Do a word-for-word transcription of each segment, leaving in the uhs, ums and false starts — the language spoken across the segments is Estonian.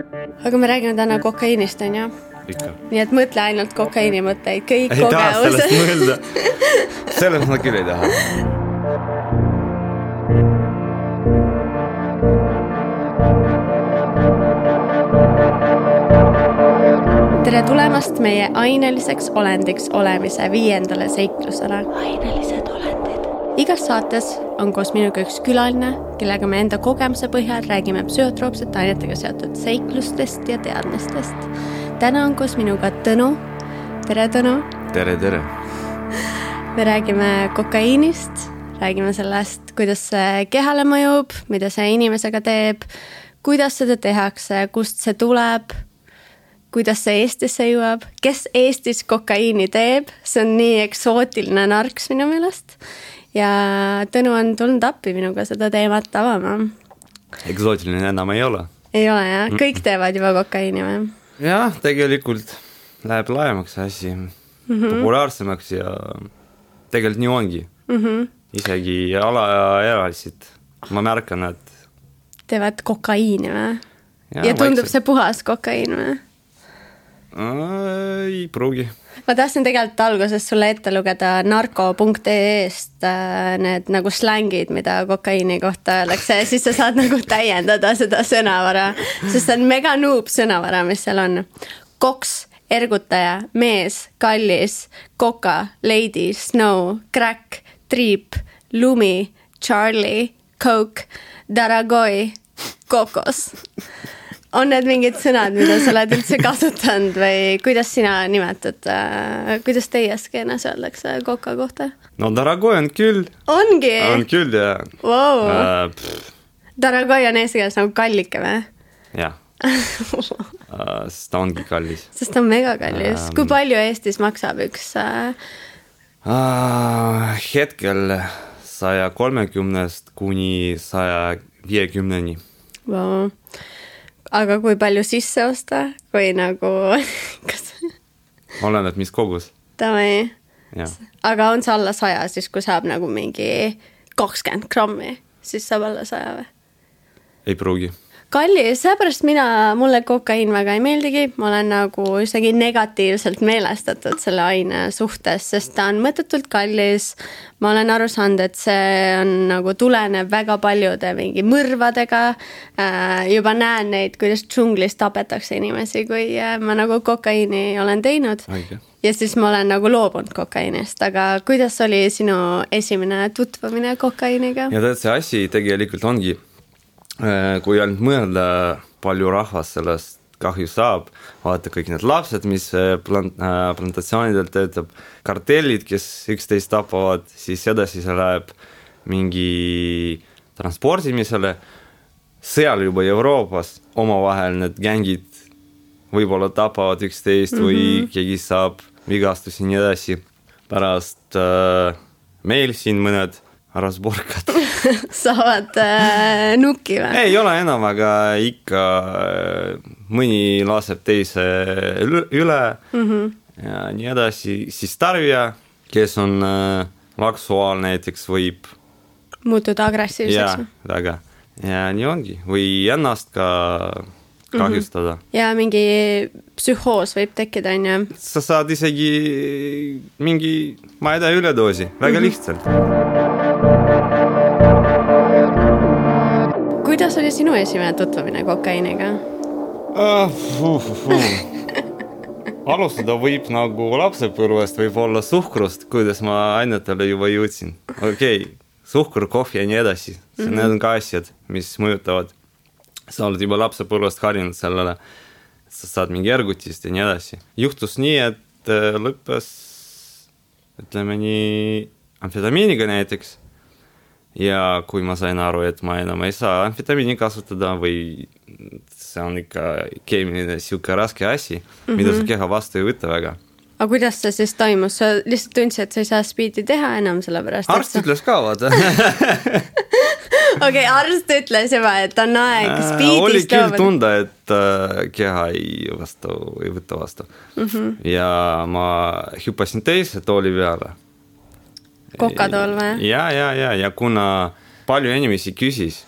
Aga me räägime täna kokaiinist, on ju? Ikka. Nii et mõtle ainult kokaiini mõtteid, kõik ei kogemused. Ei taha sellest mõelda. Sellest ma küll ei taha. Tere tulemast meie aineliseks olendiks olemise viiendale seiklusele. Ainelised olendid. Igas saates on koos minuga üks külaline, kellega me enda kogemuse põhjal räägime psühhotroopsete ainetega seotud seiklustest ja teadmistest. Täna on koos minuga Tõnu. Tere, Tõnu. Tere, tere. Me räägime kokaiinist, räägime sellest, kuidas see kehale mõjub, mida see inimesega teeb, kuidas seda tehakse, kust see tuleb, kuidas see Eestisse jõuab, kes Eestis kokaiini teeb, see on nii eksootiline narks minu meelest. Ja Tõnu on tulnud appi minuga seda teemat avama. Eksootiline enam ei ole. Ei ole, jah? Kõik teevad juba kokaiini või? Jah, tegelikult läheb laemaks asi, mm-hmm. populaarsemaks ja tegelikult nii ongi. Mm-hmm. Isegi alaealisid. Ma märkan, et... Teevad kokaiini või? Ja, ja tundub vaikselt. See puhas kokaiin või? Ei pruugi. Ma tahtsin tegelikult alguses sulle ette lugeda narko punkt ee-st need nagu slängid, mida kokaiini kohta öeldakse, ja siis sa saad nagu täiendada seda sõnavara, sest see on mega noob sõnavara, mis seal on. Koks, ergutaja, mees, kallis, koka, lady, snow, crack, triip, lumi, Charlie, coke, daragoi, kokos. On need mingid sõnad, mida sa oled üldse kasutanud või kuidas sina nimetad, kuidas teie skeenas öeldakse koka kohta? No daragoi on küll. Ongi? On küll, jah. Wow. Uh, daragoi on eesti keeles nagu kallike või? Jah. uh, sest ta ongi kallis. Sest ta on mega kallis. Um, Kui palju Eestis maksab üks? Uh... Uh, hetkel saja kolmekümnest kuni saja viiekümneni. Wow. Aga kui palju sisse osta, kui nagu... Kas... Oleneb, mis kogus. Tavai. Aga on see alla saja, siis kui saab nagu mingi kakskümmend grammi, siis saab alla saja või? Ei pruugi. Kallis, seepärast mina, mulle kokaiin väga ei meeldigi, ma olen nagu isegi negatiivselt meelestatud selle aine suhtes, sest ta on mõttetult kallis. Ma olen aru saanud, et see on nagu tuleneb väga paljude mingi mõrvadega. Äh, juba näen neid, kuidas džunglis tapetakse inimesi, kui ma nagu kokaiini olen teinud. Aige. Ja siis ma olen nagu loobunud kokaiinist, aga kuidas oli sinu esimene tutvamine kokaiiniga? Ja tead, see asi tegelikult ongi, kui ainult mõelda, palju rahvas sellest kahju saab, vaata kõik need lapsed, mis plant, äh, plantatsioonidel töötab, kartellid, kes üksteist tapavad, siis edasi see läheb mingi transportimisele, seal juba Euroopas omavahel need gängid võib-olla tapavad üksteist mm-hmm. või keegi saab vigastusi nii edasi. Pärast äh, meil siin mõned rasborkad. Saavad äh, nukki või? Ei ole enam, aga ikka äh, mõni laseb teise üle mm-hmm. ja nii edasi. Siis tarbija, kes on äh, laksuaal näiteks, võib muutuda agressiivseks. Ja, väga. Ja nii ongi. Või ennast ka kahjustada. Mm-hmm. Ja mingi psühhoos võib tekkida, on ju? Sa saad isegi mingi, ma ei tea, üledoosi. Väga mm-hmm. lihtsalt. Kuidas oli sinu esimene tutvamine kokaiiniga? Uh, uh, uh. Alustada võib nagu lapsepõlvest, võib olla suhkrust, kuidas ma ainetele juba jõudsin. Okei, okay. Suhkur, kohvi ja nii edasi. See mm-hmm. need on ka asjad, mis mõjutavad. Sa oled juba lapsepõlvest harjunud sellele. Sa saad mingi ergutist ja nii edasi. Juhtus nii, et lõppes, ütleme nii, amfetamiiniga näiteks. Ja kui ma sain aru, et ma enam ei saa amfetamiini kasutada või see on ikka keemiline siuke raske asi, mm-hmm. mida su keha vastu ei võtta väga. Aga kuidas see siis toimus? Sa lihtsalt tundsid, et sa ei saa spiidi teha enam selle pärast? Arst sa... ütles ka, vaata. Okei, okay, arst ütles juba, et on aeg spiidist. Oli küll tunda, et uh, keha ei, vastu, ei võtta vastu. Mm-hmm. Ja ma hüppasin teise tooli peale. Kokatool või? Ja, ja, ja, ja kuna palju inimesi küsis,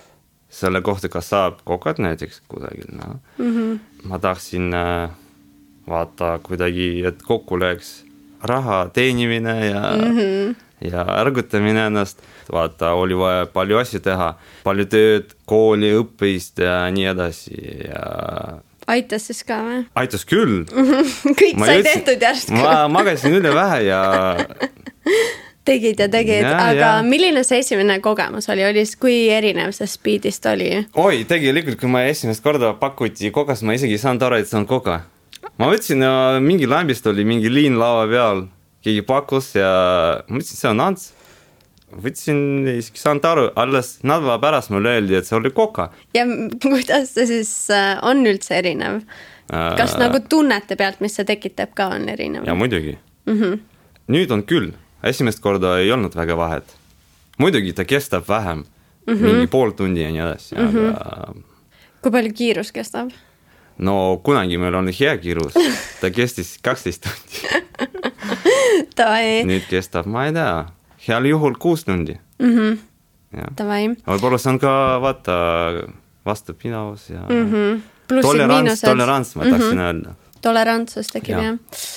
selle kohta, kas saab kokat näiteks kusagil, no. Mm-hmm. Ma tahtsin äh, vaata kuidagi, et kokku läheks raha teenimine ja, mm-hmm. ja ärgutamine ennast. Vaata, oli vaja palju asju teha, palju tööd, kooli, õppist ja nii edasi ja... Aitas siis ka või? Aitas küll. Kõik ma sai jõudsin, tehtud järsku. Ma magasin üle vähe ja... Tegid ja tegid, ja, aga ja. Milline see esimene kogemus oli? Oli, kui erinev see Speedist oli? Oi, tegelikult, kui ma esimest korda pakuti kokas, ma isegi ei saanud aru, et see on koka. Ma võtsin, mingi lambist oli mingi liin lava peal, keegi pakkus ja ma võtsin, see on ants. Võtsin, isegi saanud aru, alles nädala pärast mulle öeldi, et see oli koka. Ja kuidas see siis on üldse erinev? Kas äh, nagu tunnete pealt, mis see tekitab ka on erinev? Ja muidugi. Mm-hmm. Nüüd on küll. Esimest korda ei olnud väga vahet. Muidugi ta kestab vähem, mm-hmm. mingi pool tundi ja nii edasi. Mm-hmm. Aga... Kui palju kiirus kestab? No kunagi meil on hea kiirus. Ta kestis kaksteist tundi. Nüüd kestab, ma ei tea, heal juhul kuus tundi. Mm-hmm. Tavai. Võib-olla see on ka, vaata, vastupidavus ja mm-hmm. tolerants, tolerants, ma tahtsin mm-hmm. öelda. Tolerantsus tekib, jah.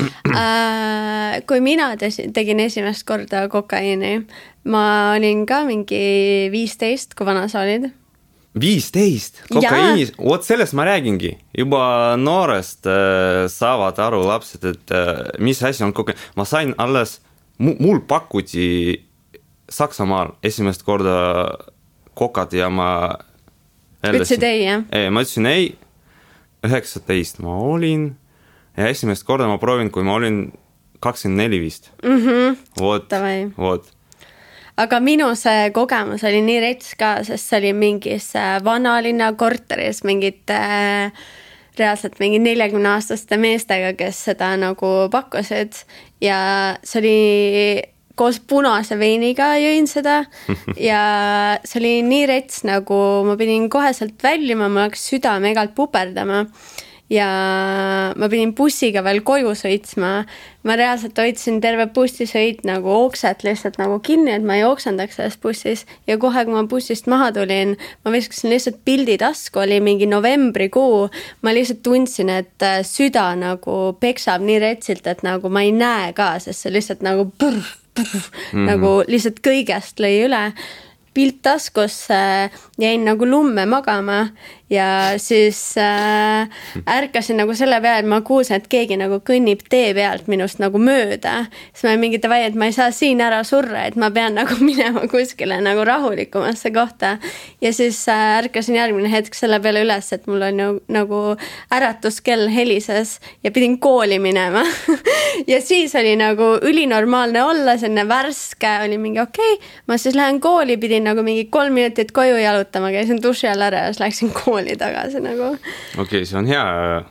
Äh, kui mina tegin esimest korda kokaiini, ma olin ka mingi viisteist, kui vana sa olid. viisteist? Kokaiini? Oot, sellest ma räägingi. Juba noorest äh, saavad aru lapsed, et äh, mis asi on kokaiini. Ma sain alles, mul pakuti Saksamaal esimest korda kokat ja ma... Ütlesid ei, jah? Ei, ma ütlesin ei. üheksateist ma olin ja esimest korda ma proovin, kui ma olin kakskümmend neli vist. Mm-hmm. Vot, vot. Aga minu see kogemus oli nii rets ka, sest see oli mingis vanalinna korteris mingid äh, reaalselt mingi neljakümne aastaste meestega, kes seda nagu pakkusid ja see oli koos punase veiniga jõin seda ja see oli nii rets, nagu ma pidin koheselt väljuma, ma hakkas südame egalt puperdama ja ma pidin bussiga veel koju sõitsma. Ma reaalselt hoidsin terve bussisõit nagu okset lihtsalt nagu kinni, et ma ei oksendaks selles bussis ja kohe, kui ma bussist maha tulin, ma viskasin lihtsalt pildi tasku, oli mingi novembrikuu. Ma lihtsalt tundsin, et süda nagu peksab nii retsilt, et nagu ma ei näe ka, sest see lihtsalt nagu purr, Mm-hmm. nagu lihtsalt kõigest lõi üle. Pilt taskus äh, jäin nagu lumme magama ja siis äh, ärkasin nagu selle peale, et ma kuulsin, et keegi nagu kõnnib tee pealt minust nagu mööda. Siis ma mingi tavai, et ma ei saa siin ära surra, et ma pean nagu minema kuskile nagu rahulikumasse kohta. Ja siis äh, ärkasin järgmine hetk selle peale üles, et mul on ju, nagu äratuskell helises ja pidin kooli minema. Ja siis oli nagu ülinormaalne olla, selline värske, oli mingi okei, okay, ma siis lähen kooli, pidin nagu mingi kolm minutit koju jalutama, käisin duši all ära ja siis läksin kooli tagasi nagu. Okei, okay, see on hea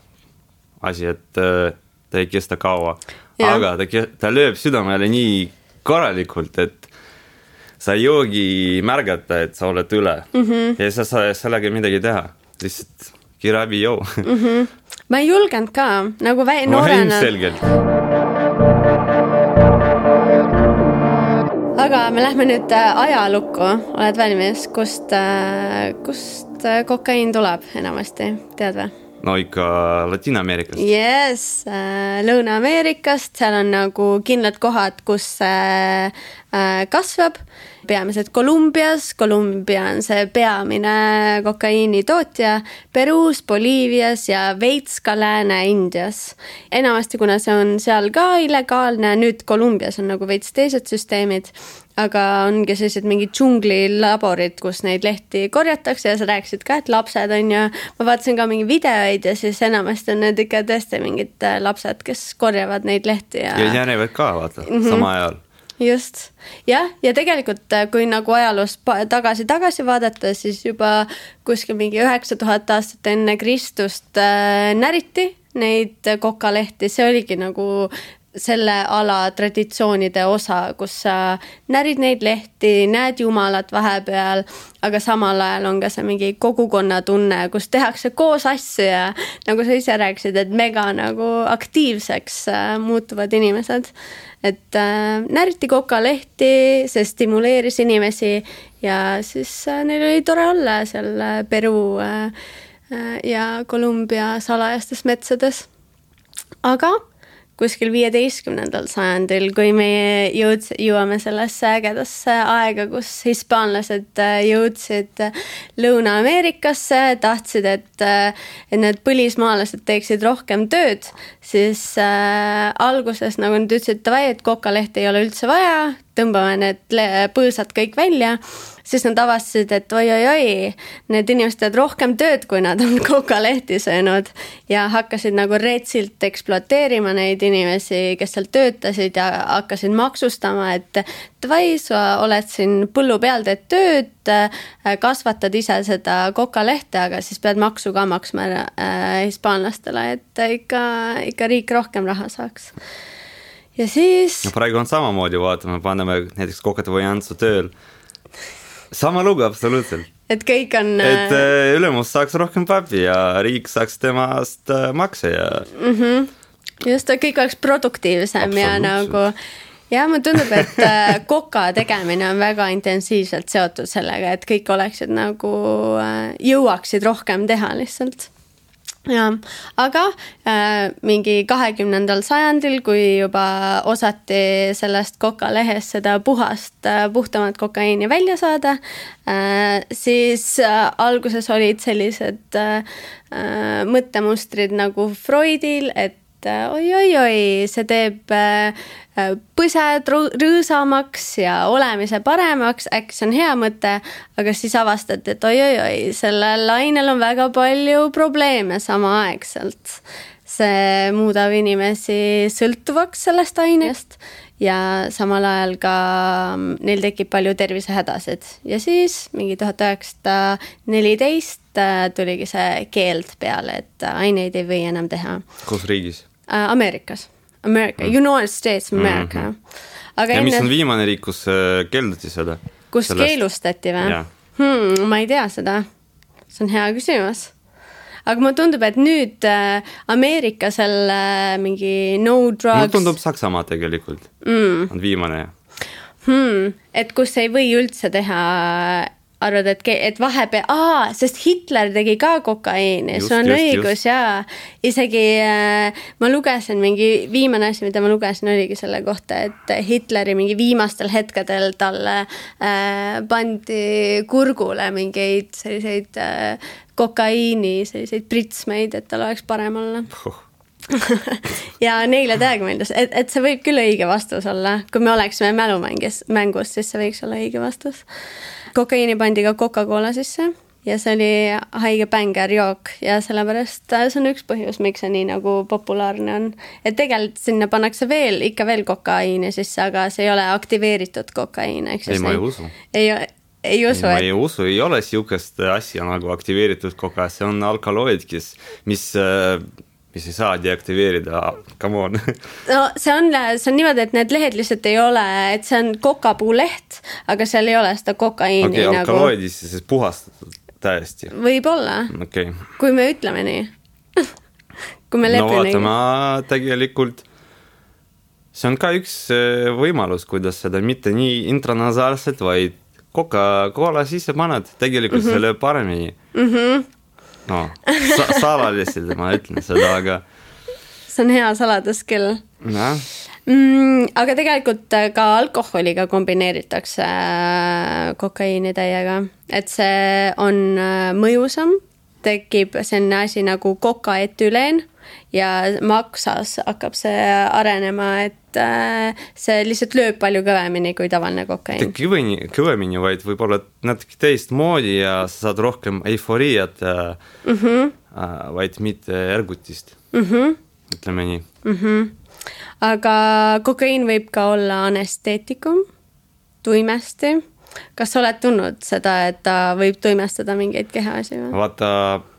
asi, et ta ei kesta kaua, ja. Aga ta, ta lööb südamele nii korralikult, et sa ei joogi märgata, et sa oled üle mm-hmm. ja sa saa sellega midagi teha, lihtsalt kirabi joo. Mm-hmm. Ma ei julgenud ka, nagu väi noorena. No, selgelt. Aga me lähme nüüd ajalukku, oled valmis, kust, kust kokaiin tuleb enamasti, tead või? No ikka Ladina-Ameerikast. Yes, Lõuna-Ameerikast, seal on nagu kindlad kohad, kus kasvab. Peamiselt Kolumbias, Kolumbia on see peamine kokaiini tootja, Peruus, Boliivias ja veits ka Lääne-Indias. Enamasti, kuna see on seal ka illegaalne, nüüd Kolumbias on nagu veits teised süsteemid, aga ongi sellised mingid džunglilaborid, kus neid lehti korjatakse ja sa rääkisid ka, et lapsed on ja ma vaatasin ka mingi videoid ja siis enamasti on need ikka tõesti mingid lapsed, kes korjavad neid lehti. Ja, ja jänevad ka, vaata, mm-hmm. sama ajal. Just, jah, ja tegelikult kui nagu ajaloos tagasi-tagasi vaadata, siis juba kuskil mingi üheksa tuhat aastat enne Kristust näriti neid kokalehti, see oligi nagu selle ala traditsioonide osa, kus sa närid neid lehti, näed jumalat vahepeal, aga samal ajal on ka see mingi kogukonna tunne, kus tehakse koos asju ja nagu sa ise rääkisid, et mega nagu aktiivseks muutuvad inimesed. et äh, näriti kokalehti, see stimuleeris inimesi ja siis äh, neil oli tore olla seal Peru äh, äh, ja Kolumbia salajastes metsades. Aga kuskil viieteistkümnendal sajandil, kui me jõud, jõuame sellesse ägedasse aega, kus hispaanlased jõudsid Lõuna-Ameerikasse, tahtsid, et, et need põlismaalased teeksid rohkem tööd, siis äh, alguses, nagu nad ütlesid, et kokalehti ei ole üldse vaja, tõmbame need põõsad kõik välja, siis nad avastasid, et oi-oi-oi, need inimesed teevad rohkem tööd, kui nad on kokalehti söönud ja hakkasid nagu reetsilt ekspluateerima neid inimesi, kes seal töötasid ja hakkasid maksustama, et vai, sa oled siin põllu peal, teed tööd, kasvatad ise seda kokalehte, aga siis pead maksu ka maksma äh, hispaanlastele, et ikka, ikka riik rohkem raha saaks. Ja siis... No praegu on samamoodi, vaatame, paneme näiteks kokate või Antsu tööl. Sama lugu absoluutselt. Et kõik on... Et äh, ülemus saaks rohkem papi ja riik saaks temast äh, makse ja... Mm-hmm. Just, kõik oleks produktiivsem ja nagu... Ja ma tundub, et koka tegemine on väga intensiivselt seotud sellega, et kõik oleksid nagu jõuaksid rohkem teha lihtsalt. Ja, aga äh, mingi kahekümnendal sajandil, kui juba osati sellest kokalehest seda puhast, puhtamat kokaiini välja saada, äh, siis äh, alguses olid sellised äh, mõttemustrid nagu Freudil, et oi-oi-oi, see teeb põsed rõõsamaks ja olemise paremaks, äkki see on hea mõte, aga siis avastad, et oi-oi-oi, sellel ainel on väga palju probleeme samaaegselt. See muudab inimesi sõltuvaks sellest ainest ja samal ajal ka neil tekib palju tervisehädasid. Ja siis mingi tuhat üheksasada neliteist tuligi see keeld peale, et aineid ei või enam teha. Kus riigis? Amerikas. America, mm. United States of America. Mm-hmm. Aga ja enne... mis on viimane riik, kus keelduti seda? Kus Sellest... keelustati või? Hmm, ma ei tea seda. See on hea küsimus. Aga ma tundub, et nüüd Ameerika selle mingi no drugs... Mul tundub Saksamaa tegelikult. Mm. On viimane. Hmm, et kus ei või üldse teha... arvad, et, et vahepeal, aa, sest Hitler tegi ka kokaiini, see on just, õigus just. Ja isegi äh, ma lugesin mingi viimane asi, mida ma lugesin, oligi selle kohta, et Hitleri mingi viimastel hetkedel talle äh, pandi kurgule mingeid selliseid äh, kokaiini, selliseid pritsmeid, et tal oleks parem olla. Oh. Ja neile täiega meeldis, et, et see võib küll õige vastus olla, kui me oleksime mälumängus, mängus, siis see võiks olla õige vastus. Kokaiini pandi ka Coca-Cola sisse ja see oli haige bänger jook ja sellepärast see on üks põhjus, miks see nii nagu populaarne on. Et tegelikult sinna pannakse veel, ikka veel kokaiini sisse, aga see ei ole aktiveeritud kokaiin. Ei, ma ei usu. Ei, ei usu. Ma ei usu, ei ole siukest asja nagu aktiveeritud koka, see on alkaloid, kes, mis... mis ei saa deaktiveerida, come on. No see on, see on niimoodi, et need lehed lihtsalt ei ole, et see on kokapuu leht, aga seal ei ole seda kokaiini. Okei, okay, nagu... alkaloidis siis puhastatud täiesti. Võib-olla, okay. Kui me ütleme nii. Kui me no lepime. No vaatama tegelikult, see on ka üks võimalus, kuidas seda mitte nii intranasaalselt, vaid Coca-Cola sisse paned, tegelikult mm-hmm. selle paremini. Mhm. No, sa- salaliselt ma ütlen seda, aga... See on hea saladus küll. No. Mm, aga tegelikult ka alkoholiga kombineeritakse kokaiini täiega. Et see on mõjusam, tekib selline asi nagu kokaetüleen ja maksas hakkab see arenema, et see lihtsalt lööb palju kõvemini kui tavaline kokaiin. Kõvemini, kõvemini, vaid võib-olla natuke teist moodi ja sa saad rohkem euforiat, mm-hmm. vaid mitte ergutist. Mm-hmm. Ütleme nii. Mm-hmm. Aga kokaiin võib ka olla anesteetikum, tuimesti. Kas sa oled tundnud seda, et ta võib tuimestada mingeid kehaasi? Või? Vaata,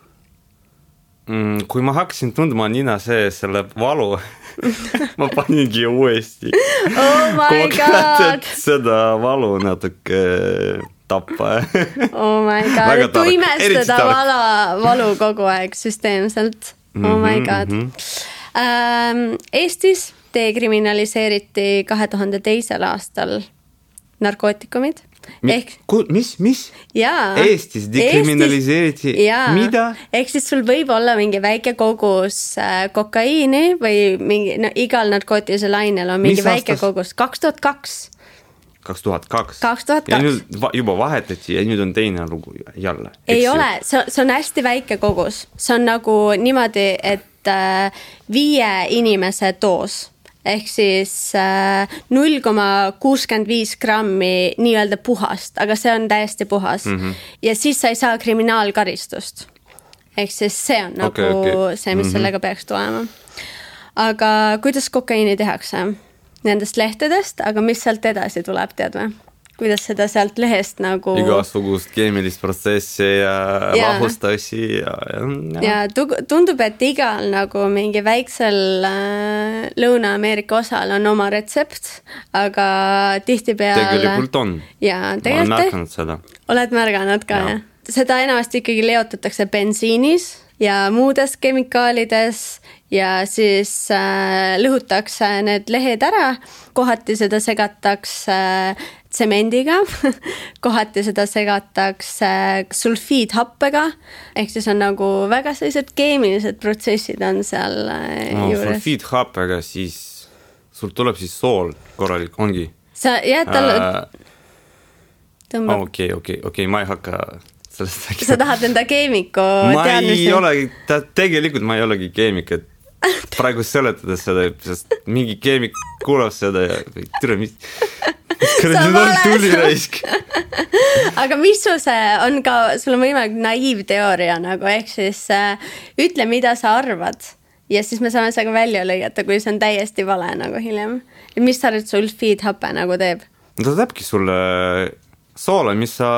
kui ma hakkasin tundma nina see selle valu, ma paningi uuesti. Oh my god! Seda valu natuke tappa. Oh my god, tuimestada vala, valu kogu aeg süsteemselt. Oh my god. Mm-hmm. Ähm, Eestis dekriminaliseeriti kahe tuhande teisel aastal narkootikumid. Mi, ehk, ku, mis, mis? Jaa, Eestis dekriminaliseeriti, mida? Ehk siis sul võib olla mingi väike kogus äh, kokaiini või mingi, no igal narkootilisel ainel on mingi mis väike aastas? Kogus. kaks tuhat kaks kaks tuhat kaks kaks tuhat kaks Ja nüüd juba vahetati ja nüüd on teine lugu jälle. Ei ole, see, see on hästi väike kogus. See on nagu niimoodi, et äh, viie inimese doos. Ehk siis null koma kuuskümmend viis grammi nii-öelda puhast, aga see on täiesti puhas. Mm-hmm. Ja siis sa ei saa kriminaalkaristust. Ehk siis see on nagu okay, okay. see, mis mm-hmm. sellega peaks tulema. Aga kuidas kokaiini tehakse? Nendest lehtedest, aga mis sealt edasi tuleb, tead või? Kuidas seda sealt lehest nagu... Igasugust keemilist protsessi ja, ja. Lahustasi ja, ja... ja tundub, et igal nagu mingi väiksel äh, Lõuna-Ameerika osal on oma retsept, aga tihti peale... Tegelikult on. Ja, tegelikult... Ma olen märganud seda. Oled märganud ka, jah? Seda enamasti ikkagi leotatakse bensiinis ja muudes kemikaalides ja siis äh, lõhutakse need lehed ära, kohati seda segatakse äh, tsemendiga, kohati seda segatakse sulfiidhappega, ehk siis on nagu väga sellised keemilised protsessid on seal no, juures. Sulfiidhappega siis, sul tuleb siis sool korralik, ongi? Sa jääd talle... Tõmbab... Okei, okei, okei, ma ei hakka sellest äkki. Sa tahad enda keemiku ma teadmisi? Ei olegi, ta, tegelikult ma ei olegi keemik, et praegu seletades seda, sest mingi keemik kuulab seda ja türa, mis... Nüüd on tuli raisk. Aga mis su see on ka, sul on võimalik naiivteooria nagu, ehk siis äh, ütle, mida sa arvad ja siis me saame seda välja lõigata, kui see on täiesti vale nagu hiljem. Mis sa arvad sulfiidhappe nagu teeb? Ta teebki sulle soole, mis sa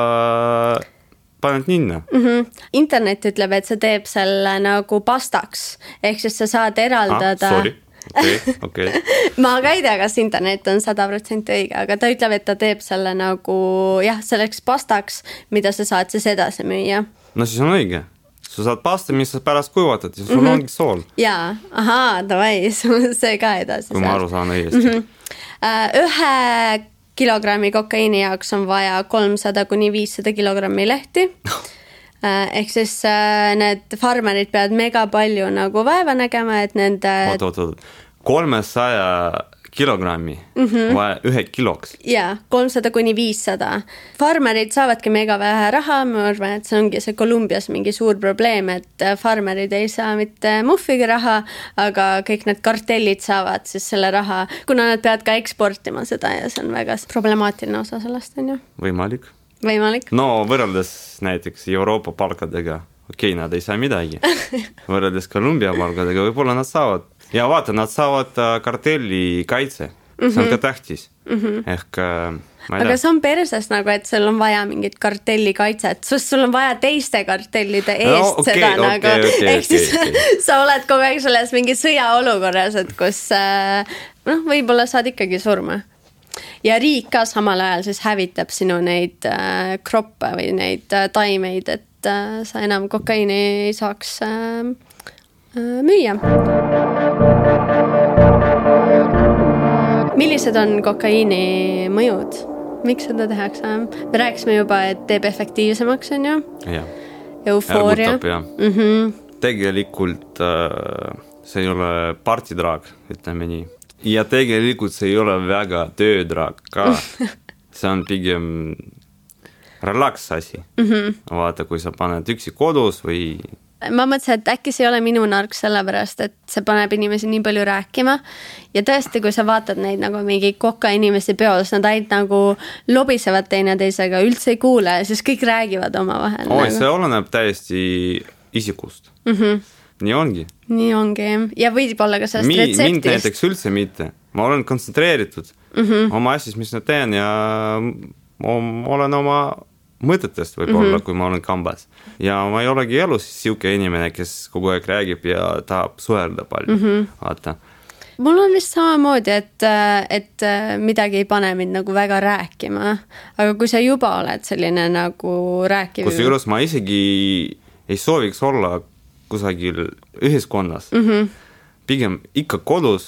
paned ninna. Mm-hmm. Internet ütleb, et see teeb selle nagu pastaks, ehk siis sa saad eraldada... Ah, sorry. Okay, okay. Ma ka ei tea, kas internet on sada protsenti õige, aga ta ütleb, et ta teeb selle nagu, jah, selleks pastaks, mida sa saad siis edasi müüa. No siis on õige. Sa saad pasta, mis sa pärast kuivatad ja sul mm-hmm. ongi sool. Jaa, ahaa, davai, see ka edasi. Kui ma aru saan õigesti. Mm-hmm. Ühe kilogrammi kokaiini jaoks on vaja kolmsada kuni viissada kilogrammi lehti. Ehk siis need farmerid peavad mega palju nagu vaeva nägema, et nende... Oot, oot, oot. kolmesaja kilogrammi mm-hmm. vaja ühe kiloks. Jaa, kolmsada kuni viissada. Farmerid saavadki mega vähe raha, ma arvan, et see ongi see Kolumbias mingi suur probleem, et farmerid ei saa mitte muffigi raha, aga kõik need kartellid saavad siis selle raha, kuna nad peavad ka eksportima seda ja see on väga problemaatiline osa sellest, on ju? Võimalik. Võimalik. No võrreldes näiteks Euroopa palkadega, okei, okay, nad ei saa midagi. Võrreldes Kolumbia palkadega võib-olla nad saavad. Ja vaata, nad saavad kartelli kaitse. See on mm-hmm. ka tähtis. Mm-hmm. Ehk, ma ei aga tea. See on perses nagu, et sul on vaja mingit kartelli kaitset. Sest sul on vaja teiste kartellide eest no, okay, seda okay, nagu. Okay, ehk siis okay, okay. sa oled kogu aeg selles mingi sõjaolukorras, et kus noh, võib-olla saad ikkagi surma. Ja riik ka samal ajal siis hävitab sinu neid äh, kroppe või neid äh, taimeid, et äh, sa enam kokaiini ei saaks äh, äh, müüa. Millised on kokaiini mõjud? Miks seda tehakse? Me rääkisime juba, et teeb efektiivsemaks, on ju? Ja. Eufooria. Ärgutab, ja. Mm-hmm. Tegelikult äh, see ei ole partidraag, ütleme nii. Ja tegelikult see ei ole väga töödraag ka. See on pigem relaks asi. Mm-hmm. Vaata, kui sa paned üksi kodus või... Ma mõtlesin, et äkki see ei ole minu nark sellepärast, et see paneb inimesi nii palju rääkima. Ja tõesti, kui sa vaatad neid nagu mingi koka inimesi peos, nad ainult nagu lobisevad teine teisega, üldse ei kuule, siis kõik räägivad oma vahel. Oi, nagu. See oleneb täiesti isikust. Mhm. Nii ongi. Nii ongi. Ja võib olla ka sellest Mi, retseptist. Mind näiteks üldse mitte. Ma olen kontsentreeritud mm-hmm. oma asjast, mis ma teen ja ma olen oma mõtetest võib-olla, mm-hmm. kui ma olen kambas. Ja ma ei olegi elus siuke inimene, kes kogu aeg räägib ja tahab suhelda palju. Mm-hmm. Vaata. Mul on vist samamoodi, et, et midagi ei pane mind nagu väga rääkima. Aga kui sa juba oled selline nagu rääkiv... Kus juures ma isegi ei sooviks olla kusagil ühiskonnas. Mm-hmm. Pigem ikka kodus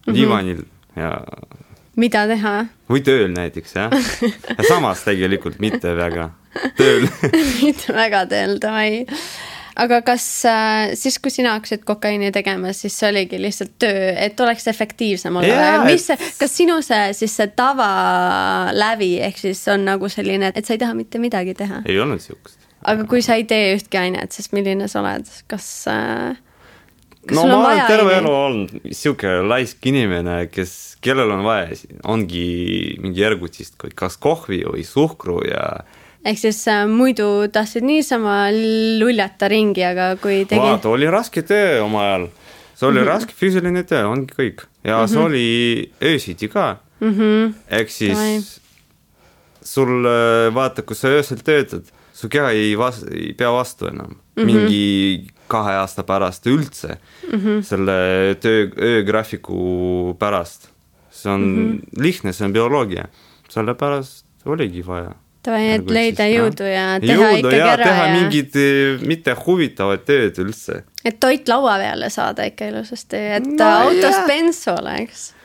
diivanil ja mida teha? Või tööl näiteks, jah. Ja samas tegelikult mitte väga tööl. Mitte väga tööl, davai. Aga kas äh, siis, kui sina hakkasid kokaiini tegema, siis see oligi lihtsalt töö, et oleks efektiivsem olla? Yeah, Mis see, et... kas sinu see, siis see tava lävi, ehk siis on nagu selline, et sa ei taha mitte midagi teha? Ei olnud siukest. Aga kui sa ei tee ühtki ainet, siis milline sa oled? Kas, äh, kas no sul on ma vaja olen terve aineid? elu olnud siuke laisk inimene, kes, kellel on vaja, ongi mingi ergutist, kas kohvi või suhkru ja ehk siis äh, muidu tahtsid niisama luljata ringi, aga kui tegi... Vaata, oli raske töö oma ajal. See oli mm -hmm. raske füüsiline töö, ongi kõik. Ja mm -hmm. see oli öösiti ka. Mm -hmm. Ehk siis Vai. sul, vaata, kui sa öösel töötad, su keha ei, vas, ei pea vastu enam. Mm -hmm. Mingi kahe aasta pärast üldse. Mm -hmm. Selle töö, öögraafiku pärast. See on mm -hmm. lihtne, see on bioloogia. Sellepärast oligi vaja. Tavai, et leida jõudu ja teha jõudu, ikkagi ja, ära. Teha ja... mingid mitte huvitavad tööd üldse. Et toit laua peale saada ikka ilusasti, et no, autos yeah. bensu oleks.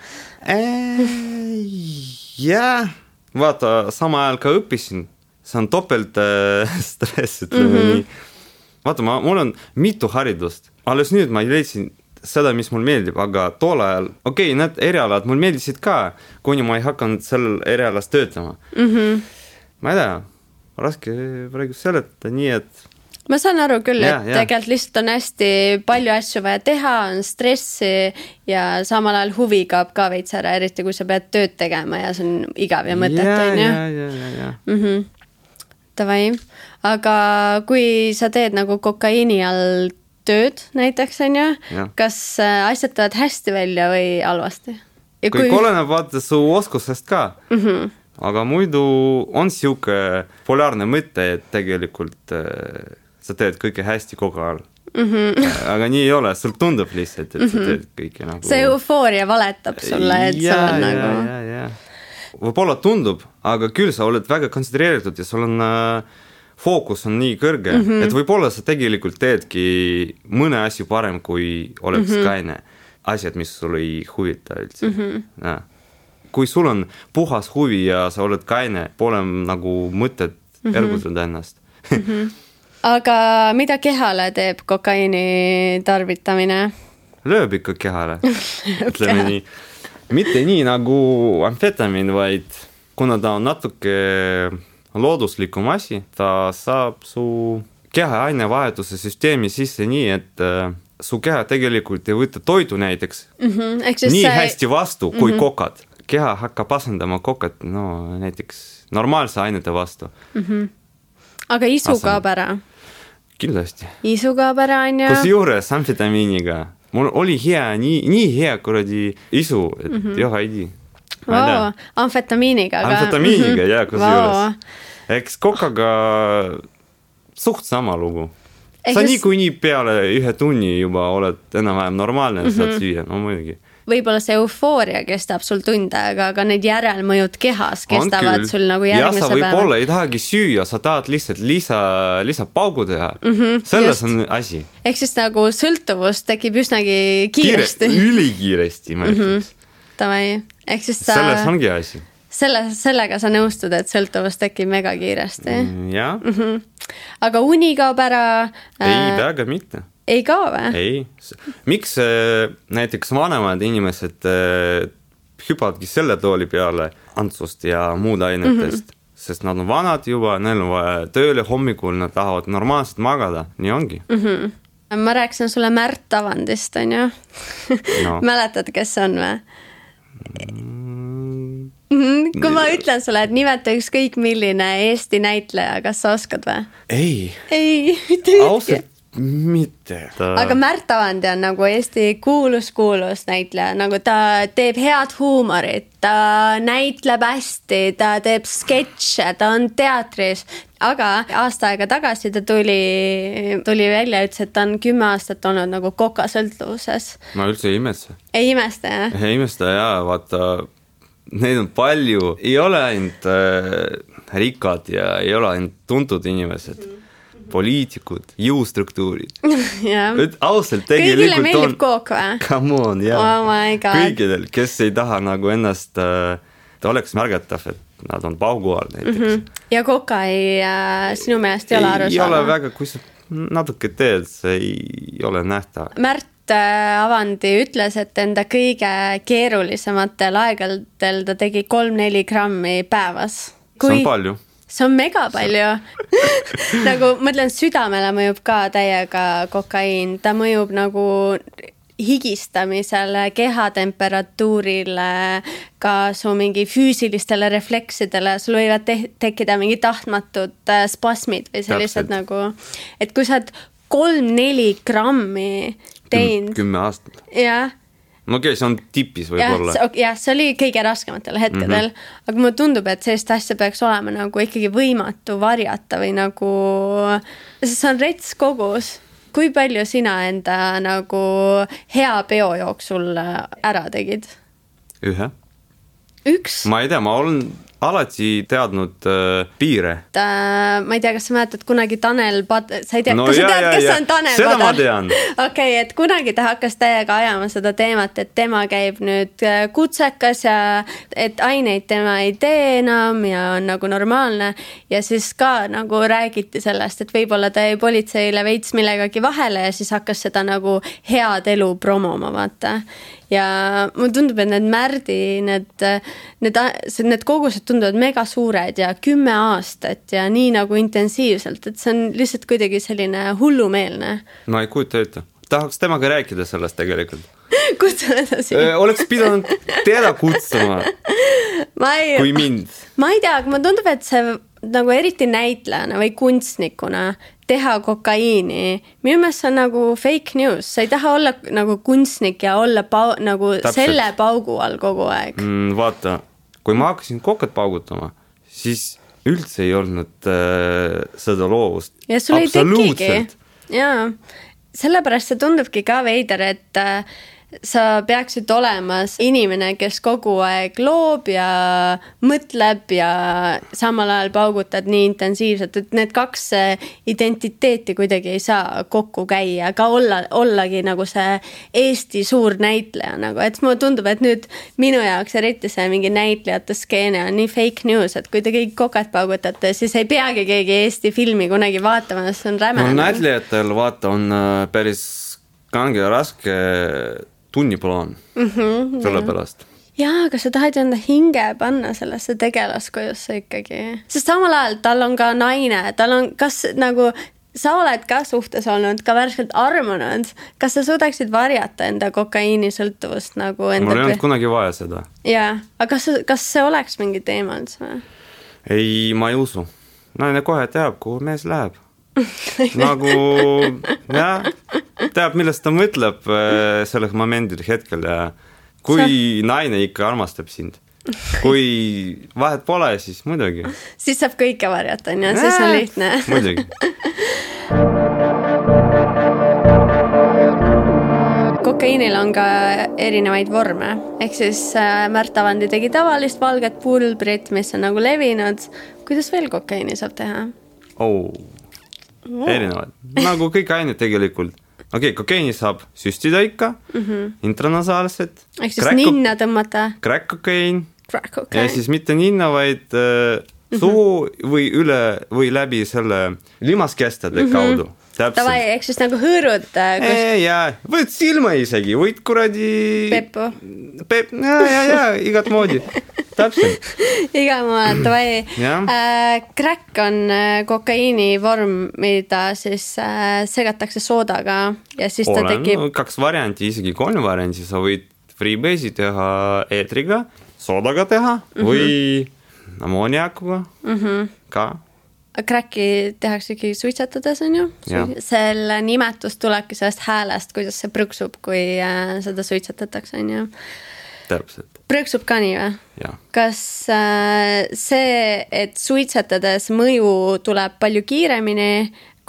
Jah, vaata, sama ajal ka õppisin. See on topelt äh, stress, ütleme mm -hmm. nii. Vaata, ma, mul on mitu haridust. Alles nüüd ma leidsin seda, mis mul meeldib, aga tool ajal, okei, okay, need erialad mul meeldisid ka, kuni ma ei hakanud sellel erialas töötama. Mhm. Mm ma ei tea, raske praegu seletada nii, et... Ma saan aru küll, ja, et ja. tegelikult lihtsalt on hästi palju asju vaja teha, on stressi ja samal ajal huvi kaob ka veits ära, eriti kui sa pead tööd tegema ja see on igav ja mõtet, ja, on ju? Ja, ja, ja, ja. Mm-hmm. Tavai. Aga kui sa teed nagu kokaiini all tööd näiteks, on ju, kas asjad tulevad hästi välja või halvasti? Ja kui, kui... oleneb vaata su oskusest ka. Mhm. Aga muidu on siuke polaarne mõte, et tegelikult äh, sa teed kõike hästi kogu ajal. Mm-hmm. Aga nii ei ole, sul tundub lihtsalt, et mm-hmm. sa teed kõike nagu... See eufooria valetab sulle, et ja, sa on ja, nagu... Ja, ja. Võib-olla tundub, aga küll sa oled väga kontsentreeritud ja sul on äh, fookus on nii kõrge, mm-hmm. et võib-olla sa tegelikult teedki mõne asju parem, kui oleks mm-hmm. kaine asjad, mis sul ei huvita üldse. Mm-hmm. Ja. Kui sul on puhas huvi ja sa oled kaine, pole nagu mõtted mm-hmm. ergutada ennast. Mm-hmm. Aga mida kehale teeb kokaiini tarvitamine? Lööb ikka kehale. Ütleme nii. Mitte nii nagu amfetamin, vaid kuna ta on natuke looduslikum asi, ta saab su keha ainevahetuse süsteemi sisse nii, et su keha tegelikult ei võtta toidu näiteks mm-hmm. nii see... hästi vastu kui mm-hmm. kokad. Keha hakkab asendama kokat, no näiteks normaalse ainete vastu. Mm-hmm. Aga isu Asend... kaob ära? Kindlasti. Isu kaob ära, on ju? Kus juures amfetamiiniga. Mul oli hea, nii, nii hea kuradi isu, et mm-hmm. joha ei tii. Wow, amfetamiiniga. Aga... Amfetamiiniga, mm-hmm. jah, kus wow. juures. Eks kokaga suht sama lugu. Ehk sa just... nii kui nii peale ühe tunni juba oled enam-vähem normaalne, mm-hmm. saad süüa, no muidugi. Võib-olla see eufooria kestab sul tunde, aga, aga need järelmõjud kehas kestavad sul nagu järgmise päeva. Ja sa võib-olla ei tahagi süüa, sa tahad lihtsalt lisa, lisa paugu teha. Mm-hmm, selles just. On asi. Ehk siis nagu sõltuvus tekib üsnagi kiiresti. Kiire, ülikiiresti, ma ütleks. Mm-hmm. Tavai. Ehk siis sa... Selles ongi asi. Selle, sellega sa nõustud, et sõltuvus tekib mega kiiresti. Mm, jah. Mm-hmm. Aga uni kaob ära... Ei, äh... väga mitte. Ei kao või? Ei. Miks äh, näiteks vanemad inimesed äh, hüpavadki selle tooli peale antsust ja muud ainetest, mm-hmm. sest nad on vanad juba, neil on vaja tööle hommikul, nad tahavad normaalselt magada, nii ongi. Mm-hmm. Ma rääkisin sulle Märt Tavandist, on ju? No. Mäletad, kes on või? Mm. Kui ma ütlen sulle, et nimeta ükskõik milline Eesti näitleja, kas sa oskad või? Ei. Ei, mitte ühtki. Mitte. Ta... Aga Märt Tavandi on nagu Eesti kuulus-kuulus näitleja, nagu ta teeb head huumorit, ta näitleb hästi, ta teeb sketše, ta on teatris, aga aasta aega tagasi ta tuli, tuli välja, ütles, et ta on kümme aastat olnud nagu kokasõltuvuses. Ma üldse ei imesta. Ei imesta, jah? Ei imesta, jah, vaata, neid on palju, ei ole ainult äh, rikkad ja ei ole ainult tuntud inimesed. Mm. poliitikud, jõustruktuurid. Yeah. Ausalt tegelikult kõigile meeldib on... kook või? Come on, jah. Oh my God. Kõigidel, kes ei taha nagu ennast, ta oleks märgatav, et nad on paugu all näiteks. Mm-hmm. Ja koka ei, äh, sinu meelest ei ole aru saada? Ei ole väga, kui sa natuke teed, see ei ole nähta. Märt Avandi ütles, et enda kõige keerulisematel aegadel ta tegi kolm-neli grammi päevas. Kui... See on palju. See on mega palju. Nagu mõtlen, südamele mõjub ka täiega kokaiin. Ta mõjub nagu higistamisele, kehatemperatuurile, ka su mingi füüsilistele refleksidele. Sul võivad te- tekkida mingi tahtmatud spasmid või sellised nagu, et kui sa oled kolm-neli grammi teinud. Kümme aastat. Jah. No okei, okay, see on tipis võib-olla. Ja, jah, see oli kõige raskematel hetkedel, mm-hmm. aga mulle tundub, et sellist asja peaks olema nagu ikkagi võimatu varjata või nagu, see on rets kogus. Kui palju sina enda nagu hea peo jooksul ära tegid? Ühe. Üks? Ma ei tea, ma olen alati teadnud äh, piire. Ta, ma ei tea, kas sa mäletad kunagi Tanel Pad... Sa ei tea, no, kas ja, sa tead, ja, kes ja. on Tanel Seda Padar? Ma tean. Okei, okay, et kunagi ta hakkas täiega ajama seda teemat, et tema käib nüüd kutsekas ja et aineid tema ei tee enam ja on nagu normaalne. Ja siis ka nagu räägiti sellest, et võib-olla ta jäi politseile veits millegagi vahele ja siis hakkas seda nagu head elu promoma, vaata. Ja mulle tundub, et need Märdi, need, need, need kogused tunduvad mega suured ja kümme aastat ja nii nagu intensiivselt, et see on lihtsalt kuidagi selline hullumeelne. Ma ei kujuta ette. Tahaks temaga rääkida sellest tegelikult. Kutsu edasi. Oleks pidanud teda kutsuma ma ei, kui mind. Ma ei tea, aga ma tundub, et see nagu eriti näitlejana või kunstnikuna teha kokaiini. Minu meelest see on nagu fake news. Sa ei taha olla nagu kunstnik ja olla pau, nagu Täpselt. Selle paugu all kogu aeg. Mm, vaata, kui ma hakkasin kokat paugutama, siis üldse ei olnud äh, seda loovust. Ja sul ei tekigi. Jaa, sellepärast see tundubki ka veider, et äh, sa peaksid olemas inimene, kes kogu aeg loob ja mõtleb ja samal ajal paugutad nii intensiivselt, et need kaks identiteeti kuidagi ei saa kokku käia, ka olla, ollagi nagu see Eesti suur näitleja nagu, et mulle tundub, et nüüd minu jaoks eriti see mingi näitlejate skeene on nii fake news, et kui te kõik kokat paugutate, siis ei peagi keegi Eesti filmi kunagi vaatama, see on räme. No, näitlejatel vaata on päris kange ja raske tunniplaan mm-hmm, selle pärast. Jaa, aga sa tahad enda hinge panna sellesse tegelaskujusse ikkagi. Sest samal ajal tal on ka naine, tal on, kas nagu sa oled ka suhtes olnud, ka värskelt armunud, kas sa suudaksid varjata enda kokaiini sõltuvust nagu enda... Mul ei olnud kunagi vaja seda. Jaa, aga kas, kas see oleks mingi teema üldse? Ei, ma ei usu. Naine kohe teab, kuhu mees läheb. Nagu, jah, teab, millest ta mõtleb selleks momendil hetkel ja kui sa... naine ikka armastab sind, kui vahet pole, siis muidugi. Siis saab kõike varjata, ja siis on lihtne. Muidugi. Kokaiinil on ka erinevaid vorme, ehk siis Märt Avandi tegi tavalist valget pulbrit, mis on nagu levinud. Kuidas veel kokaiini saab teha? Oh. Erinevad, nagu kõik ained tegelikult. Okei, okay, kokaiini saab süstida ikka, mm-hmm. intranasaalset. Ehk siis crack ninna tõmmata. Crack kokain. Crack kokain. Ja siis mitte ninna, vaid äh, suu mm-hmm. või üle või läbi selle limaskestade mm-hmm. kaudu. Tavai, ehk siis nagu hõõrud. Kus... Ei, jaa, võid silma isegi, võid kuradi... Peppu. Pep, jaa, jaa, jaa, igat moodi. Täpselt. Iga moodi, tavai. Äh, crack on kokaiini vorm, mida siis äh, segatakse soodaga ja siis ta Olen, tekib... Kaks varianti, isegi kolm varianti. Sa võid freebase'i teha eetriga, soodaga teha mm-hmm. või ammoniakuga mm-hmm. ka. Cracki tehakse ikkagi suitsetades, on ju? Selle nimetus tulebki sellest häälest, kuidas see prõksub, kui äh, seda suitsetatakse, on ju? Täpselt. Prõksub ka nii või? Ja. Kas äh, see, et suitsetades mõju tuleb palju kiiremini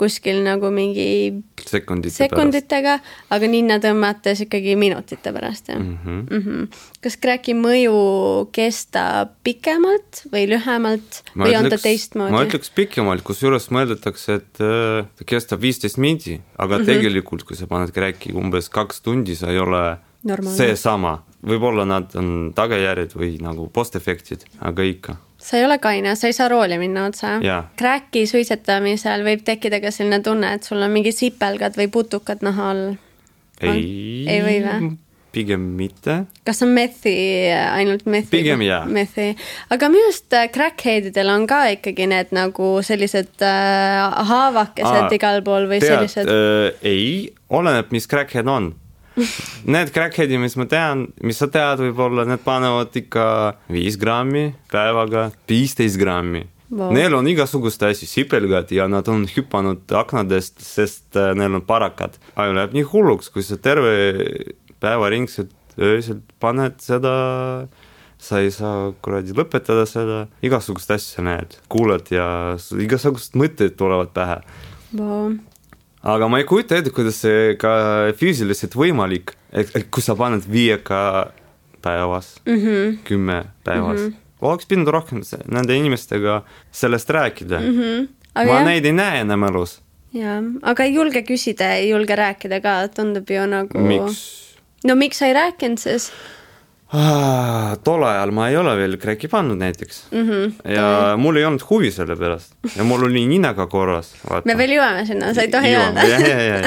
kuskil nagu mingi sekundite, sekunditega, pärast. Aga ninna tõmmates ikkagi minutite pärast. Mm-hmm. Mm-hmm. Kas kräki mõju kestab pikemalt või lühemalt ma või ütleks, on ta teistmoodi? Ma ütleks pikemalt, kus juures mõeldatakse, et äh, ta kestab viisteist mindi, aga mm-hmm. tegelikult, kui sa paned kräki umbes kaks tundi, sa ei ole normaalne. See sama. Võib-olla nad on tagajärjed või nagu postefektid, aga ikka. Sa ei ole kaine, sa ei saa rooli minna otsa. Kräki suitsetamisel võib tekkida ka selline tunne, et sul on mingi sipelgad või putukad naha all. Ei, ei või või? Pigem mitte. Kas on methi, ainult methi? Pigem jaa. Methi. Aga minust crackheadidel on ka ikkagi need nagu sellised äh, haavakesed Aa, igal pool või tead, sellised? Äh, ei, oleneb, mis crackhead on. Need crackheadi, mis ma tean, mis sa tead võib-olla, need panevad ikka viis grammi päevaga, viisteist grammi. Wow. Neil on igasugust asju, sipelgad ja nad on hüpanud aknadest, sest neil on parakad. Aju läheb nii hulluks, kui sa terve päevaringselt ööselt paned seda, sa ei saa kuradi lõpetada seda, igasugust asja näed, kuulad ja igasugust mõtted tulevad pähe. Wow. Aga ma ei kujuta ette, kuidas see ka füüsiliselt võimalik, et kui sa paned viieka päevas, mm-hmm. kümme päevas, mm-hmm. oleks pidanud rohkem nende inimestega sellest rääkida. Mm-hmm. Ma jah. Neid ei näe enam elus. Ja, aga ei julge küsida, ei julge rääkida ka, tundub ju nagu... Miks? No miks sa ei rääkinud siis? Ah, tol ajal ma ei ole veel kräki pannud näiteks mm-hmm. ja Toi. Mul ei olnud huvi selle pärast ja mul oli ninaga korras. Vaata. Me veel jõuame sinna, sa ei tohi öelda. Ja, ja, ja,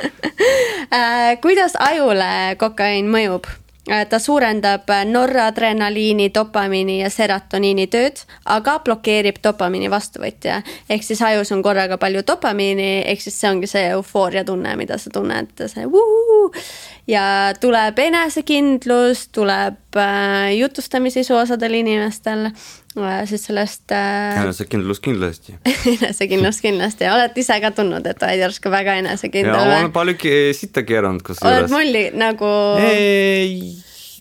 ja. Kuidas ajule kokaiin mõjub? Ta suurendab noradrenaliini, dopamiini ja serotoniini tööd, aga blokeerib dopamiini vastuvõtja. Ehk siis ajus on korraga palju dopamiini, ehk siis see ongi see eufooria tunne, mida sa tunned. See wuhu, ja tuleb enesekindlus, tuleb äh, jutustamissisu osadel inimestel, äh, siis sellest... Äh, enesekindlus kindlasti. enesekindlus kindlasti. Oled ise ka tundnud, et oled järsku väga enesekindel? Ja, ma olen palju sitta keeranud, kus oled juures. Molli nagu... Ei,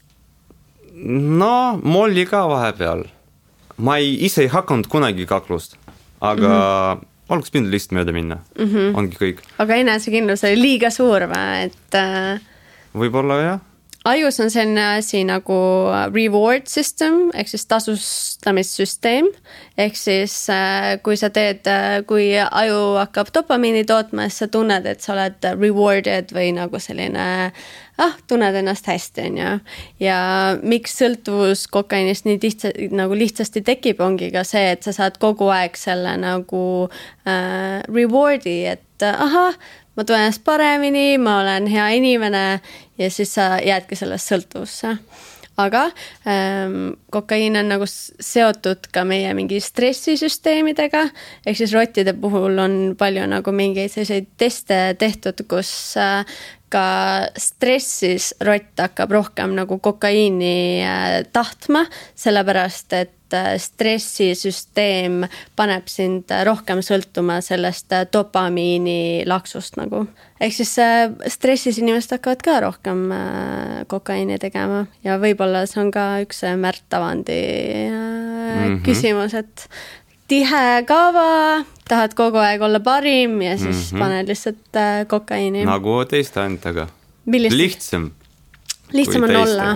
no, molli ka vahepeal. Ma ei, ise ei hakanud kunagi kaklust, aga... Mm-hmm. Oleks pidanud lihtsalt mööda minna. Mm-hmm. Ongi kõik. Aga enesekindlus oli liiga suur või, et... Äh... Võib-olla jah. Ajus on selline asi nagu reward system, ehk siis tasustamissüsteem. Ehk siis kui sa teed, kui aju hakkab dopamiini tootma, siis sa tunned, et sa oled rewarded või nagu selline, ah, tunned ennast hästi, on ju. Ja miks sõltuvus kokainist nii lihtsa, nagu lihtsasti tekib, ongi ka see, et sa saad kogu aeg selle nagu äh, rewardi, et aha, ma tunnen ennast paremini, ma olen hea inimene ja siis sa jäädki sellest sõltuvusse. Aga ähm, kokaiin on nagu seotud ka meie mingi stressisüsteemidega, ehk siis rottide puhul on palju nagu mingeid selliseid teste tehtud, kus äh, ka stressis rott hakkab rohkem nagu kokaiini äh, tahtma, sellepärast et stressisüsteem paneb sind rohkem sõltuma sellest dopamiini laksust nagu. Ehk siis stressis inimesed hakkavad ka rohkem kokaiini tegema ja võib-olla see on ka üks Märt Tavandi mm-hmm. küsimus, et tihe kava, tahad kogu aeg olla parim ja siis mm-hmm. paned lihtsalt kokaiini. Nagu teiste ainetaga. Millist? Lihtsam. Lihtsam on olla.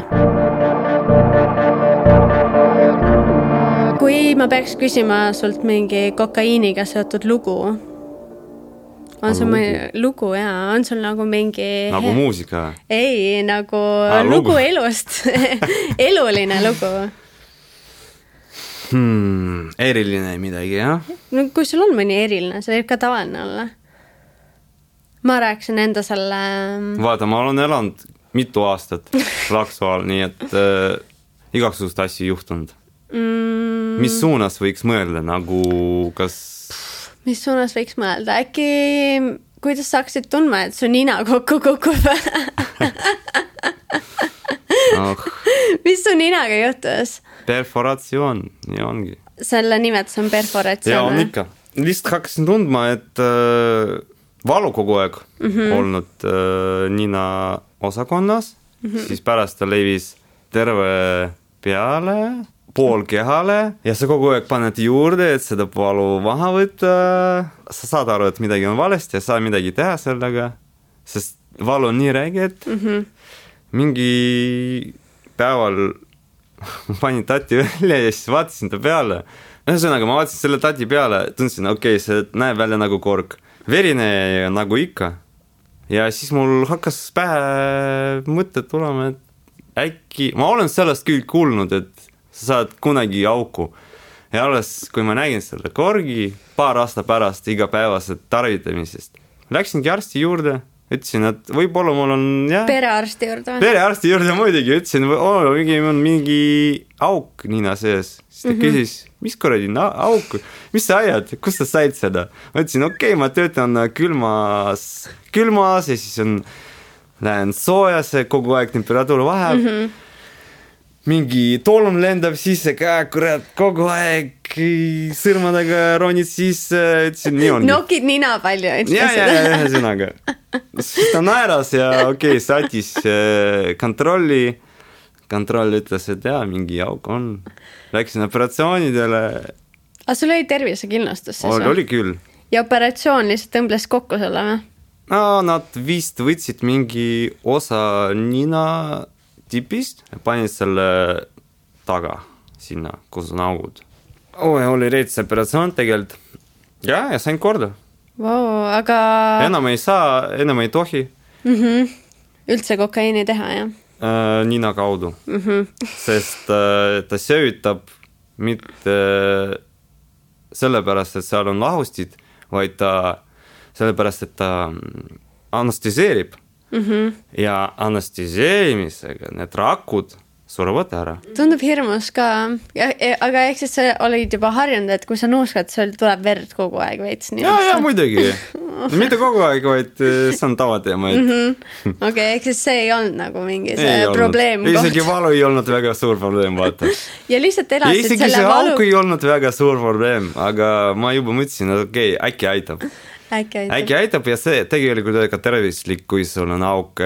Kui ma peaks küsima sult mingi kokaiiniga seotud lugu, on sul lugu, lugu jaa, on sul nagu mingi... Nagu muusika? Ei, nagu ah, lugu. lugu elust. Eluline lugu. Hmm, eriline midagi, jah? No kui sul on mõni eriline, see võib ka tavaline olla. Ma rääksin enda selle... Vaata, ma olen elanud mitu aastat Laksual, nii et äh, igasugust asju juhtunud. Mm. Mis suunas võiks mõelda, nagu kas... Mis suunas võiks mõelda? Äkki, kuidas saaksid tundma, et su nina kokku kukub? oh. Mis su ninaga juhtus? Perforatsioon, nii ongi. Selle nimetus on perforatsioon? Ja, on ikka. Lihtsalt hakkasin tundma, et äh, valu kogu aeg mm-hmm. olnud äh, nina osakonnas, mm-hmm. siis pärast ta levis terve peale... pool kehale ja sa kogu aeg paned juurde, et seda valu maha võtta. Sa saad aru, et midagi on valesti ja saa midagi teha sellega, sest valu on nii räige, et mm-hmm. mingi päeval ma panin tati välja ja siis vaatasin ta peale. Ühesõnaga, ma vaatasin selle tati peale, tundsin, okei, okay, see näeb välja nagu kork. Verine nagu ikka. Ja siis mul hakkas pähe mõtted tulema, et äkki, ma olen sellest küll kuulnud, et sa saad kunagi auku. Ja alles, kui ma nägin selle korgi paar aasta pärast igapäevased tarvitamisest, läksingi arsti juurde, ütlesin, et võib-olla mul on jah, perearsti juurde. Perearsti juurde muidugi, ütlesin, oh, mingi, on mingi auk nina sees. Siis ta mm-hmm. küsis, mis korradi auk, mis sa ajad, kust sa said seda? Ma ütlesin, okei, okay, ma töötan külmas, külmas ja siis on, lähen soojase, kogu aeg temperatuur vaheb. Mm-hmm. Mingi tolm lendab sisse ka, kurat, kogu aeg sõrmadega ronid sisse, ütlesin, nii on. Nokid nina palju, ütles ja, seda. Ja, ja, ühe sõnaga. Siis ta naeras ja okei, okay, saatis kontrolli. Kontroll ütles, et jaa, mingi auk on. Läksin operatsioonidele. Aga sul oli tervisekindlustus siis? Oli, oli küll. Ja operatsioon lihtsalt tõmbles kokku selle või? No, nad vist võtsid mingi osa nina tipist ja panid selle taga sinna, kus on augud. Oh, oli reits operatsioon tegelikult. Ja, ja sain korda. Wow, aga... Enam ei saa, enam ei tohi. Mm-hmm. Üldse kokaiini teha, jah? Äh, nina kaudu. Mm-hmm. Sest äh, ta söötab mitte sellepärast, et seal on lahustid, vaid ta sellepärast, et ta anesteseerib. Mm-hmm. Ja anesteseerimisega need rakud surevad ära. Tundub hirmus ka, ja, aga ehk siis sa olid juba harjunud, et kui sa nuuskad, sul tuleb verd kogu aeg veits. Ja, ja muidugi. Mitte kogu aeg, vaid see on tavateema. Et... Mm-hmm. Okei, okay, ehk siis see ei olnud nagu mingi see ei probleem. Isegi valu ei olnud väga suur probleem, vaata. Ja lihtsalt elasid ja isegi see valu... auk ei olnud väga suur probleem, aga ma juba mõtlesin, et okei, okay, äkki aitab. Äkki aitab. Äkki aitab ja see tegelikult on ka tervislik, kui sul on auk,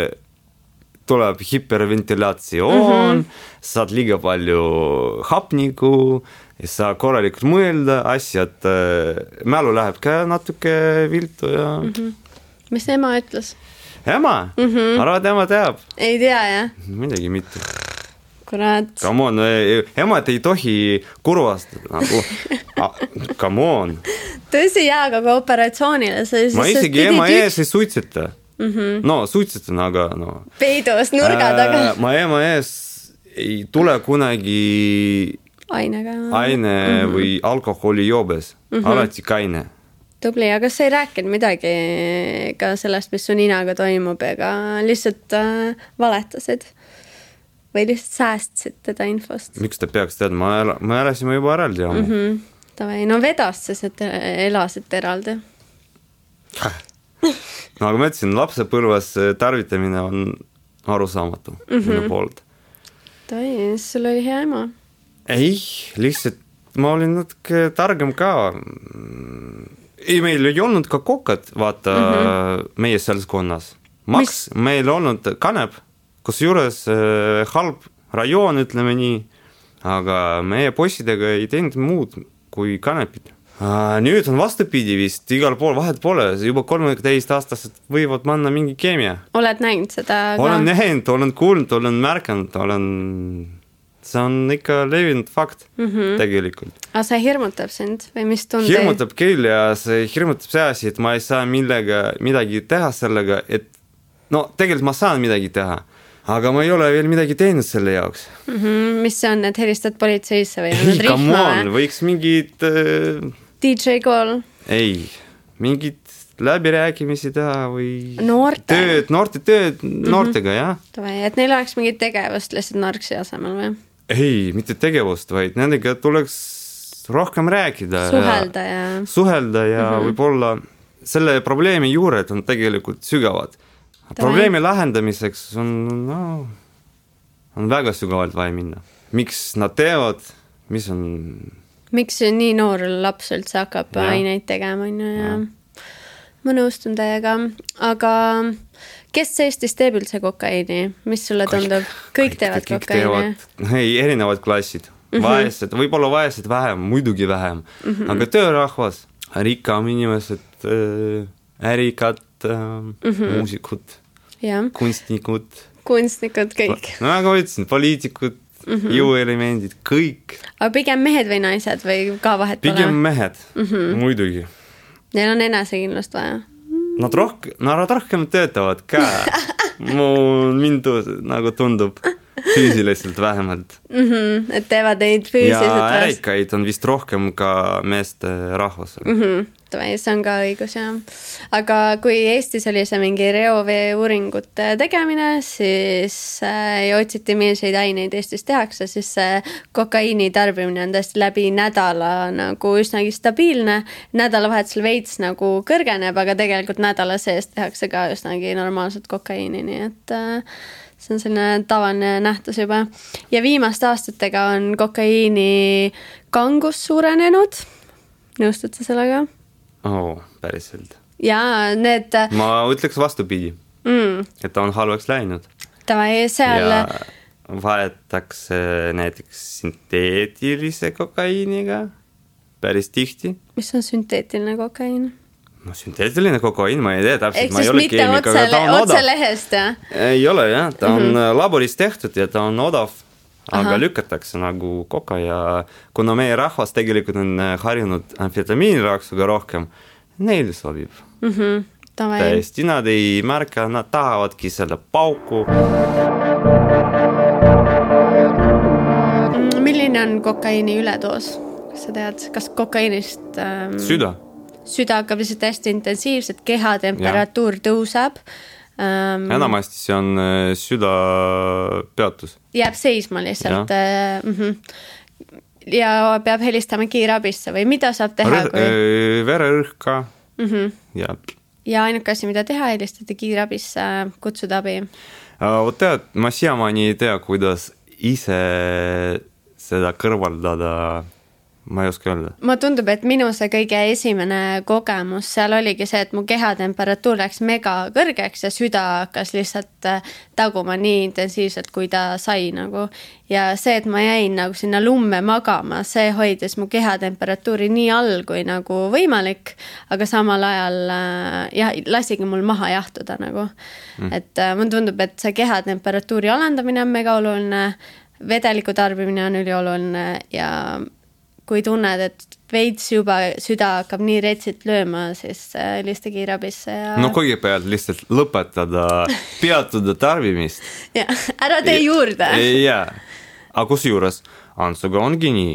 tuleb hiperventilatsioon, mm-hmm. saad liiga palju hapniku, saa korralikult mõelda, asjad, mälu läheb ka natuke viltu ja... Mm-hmm. Mis ema ütles? Ema? Mm-hmm. Arvad, ema teab? Ei tea, jah? Midagi mitte. Kurat. Come on, emad ei tohi kurvastada, nagu, come on. Tõsi, jaa, aga ka operatsioonile. Ma isegi ema ees ei suitseta. Mm-hmm. No, suitsetan, aga no. Peidus nurga taga. Äh, ma ema ees ei tule kunagi ainega. aine mm-hmm. või alkoholi joobes. Mm-hmm. Alati kaine. Tubli, aga sa ei rääkinud midagi ka sellest, mis su ninaga toimub, ega lihtsalt äh, valetasid? Või lihtsalt säästsid teda infost? Miks ta peaks teadma? Ma, el- ma elasime juba eraldi oma. Mm-hmm. Tavai, no vedast siis, et elasid eraldi. No aga ma ütlesin, lapsepõlves tarvitamine on arusaamatu mm-hmm. minu poolt. Tavai, sul oli hea ema? Ei, lihtsalt ma olin natuke targem ka. Ei, meil ei olnud ka kokad, vaata mm-hmm. meie seltskonnas. Maks, Mis? Meil olnud kanep, kus juures äh, halb rajoon, ütleme nii, aga meie possidega ei teinud muud kui kanepid. Nüüd on vastupidi vist, igal pool vahet pole, juba kolmteist aastased võivad manna mingi keemia. Oled näinud seda ka? Olen näinud, olen kuulnud, olen märkanud, olen... see on ikka levinud fakt mm-hmm. tegelikult. Aga see hirmutab sind või mis tunde? Hirmutab küll ja see hirmutab see asi, et ma ei saa millega, midagi teha sellega, et no tegelikult ma saan midagi teha, aga ma ei ole veel midagi teinud selle jaoks. Mm-hmm. Mis see on, et helistad politseisse või? Ei, come on, võiks mingid... Äh... D J call? Ei, mingid läbirääkimisi teha või noorte. tööd, noorte tööd noortega, mm-hmm. jah. Et neil oleks mingit tegevust lihtsalt narksi asemel või? Ei, mitte tegevust, vaid nendega tuleks rohkem rääkida. Suhelda ja... ja... Suhelda ja mm-hmm. võib-olla selle probleemi juured on tegelikult sügavad. Tavai. Probleemi lahendamiseks on, no, on väga sügavalt vaja minna. Miks nad teevad, mis on... Miks nii noor laps üldse hakkab ja. Aineid tegema, on ju, ja ma nõustun täiega, aga kes Eestis teeb üldse kokaiini? Mis sulle tundub? Kõik, kõik teevad kõik kokaiini? Teevad, ei, erinevad klassid. mm-hmm. vaesed, võib-olla vaesed vähem, muidugi vähem mm-hmm. aga töörahvas, rikkam inimesed, ärikad mm-hmm. muusikud yeah. kunstnikud kunstnikud, kõik no nagu ütlesin, poliitikud mm-hmm. jõuelemendid, kõik aga pigem mehed või naised või ka vahet pole? Pigem mehed mm-hmm. muidugi neil on enesekindlust vaja nad rohkem, nad rohkem töötavad ka mul mind nagu tundub füüsiliselt vähemalt mm-hmm. et teevad neid füüsiliselt ja ärikaid on vist rohkem ka meeste rahvas mm-hmm. see on ka õigus jah. Aga kui Eestis oli see mingi reovee uuringute tegemine, siis äh, otsiti milliseid aineid Eestis tehakse, siis see kokaiini tarbimine on tõesti läbi nädala nagu üsnagi stabiilne. Nädalavahetusel veits nagu kõrgeneb, aga tegelikult nädala sees tehakse ka üsnagi normaalselt kokaiini, nii et äh, see on selline tavaline nähtus juba. Ja viimaste aastatega on kokaiini kangus suurenenud. Nõustud sa sellega? Oh, päriselt. Ja need... Ma ütleks vastupidi, mm. et ta on halvaks läinud. Tavai seal... Ja vahetakse näiteks sünteetilise kokaiiniga päris tihti. Mis on sünteetiline kokaiin? No sünteetiline kokaiin, ma ei tea täpselt. Ehk siis mitte otse, otse lehest, jah? Ei ole, jah. Ta on mm-hmm. laboris tehtud ja ta on odav. Aga Aha. lükatakse nagu koka ja kuna meie rahvas tegelikult on harjunud amfetamiiniraksuga rohkem, neil sobib. Mm-hmm. Täiesti, nad ei märka, nad tahavadki selle pauku. Milline on kokaiini üledoos? Kas sa tead, kas kokaiinist... Ähm, süda. Süda hakkab lihtsalt hästi intensiivselt, keha temperatuur ja. Tõuseb. Um, enamasti see on süda peatus. Jääb seisma lihtsalt. Ja, mm-hmm. ja peab helistama kiirabisse või mida saab teha? Rõh, kui... Vererõhk ka. Mm-hmm. Ja. ja ainuke asi, mida teha, helistada kiirabisse, kutsuda abi. Vot tead, ma siiamaani ei tea, kuidas ise seda kõrvaldada. Ma ei oska öelda. Ma tundub, et minu see kõige esimene kogemus seal oligi see, et mu kehatemperatuur läks mega kõrgeks ja süda hakkas lihtsalt taguma nii intensiivselt, kui ta sai nagu. Ja see, et ma jäin nagu sinna lumme magama, see hoidis mu kehatemperatuuri nii all kui nagu võimalik, aga samal ajal ja, lasigi mul maha jahtuda nagu. Mm. Et mul tundub, et see kehatemperatuuri alandamine on mega oluline, vedeliku tarbimine on ülioluline ja kui tunned, et veits juba süda hakkab nii retsit lööma, siis helista kiirabisse ja... No kõigepealt lihtsalt lõpetada, peatuda tarbimist. Ja, ära tee juurde. Ja, aga kus juures? Ansuga ongi nii.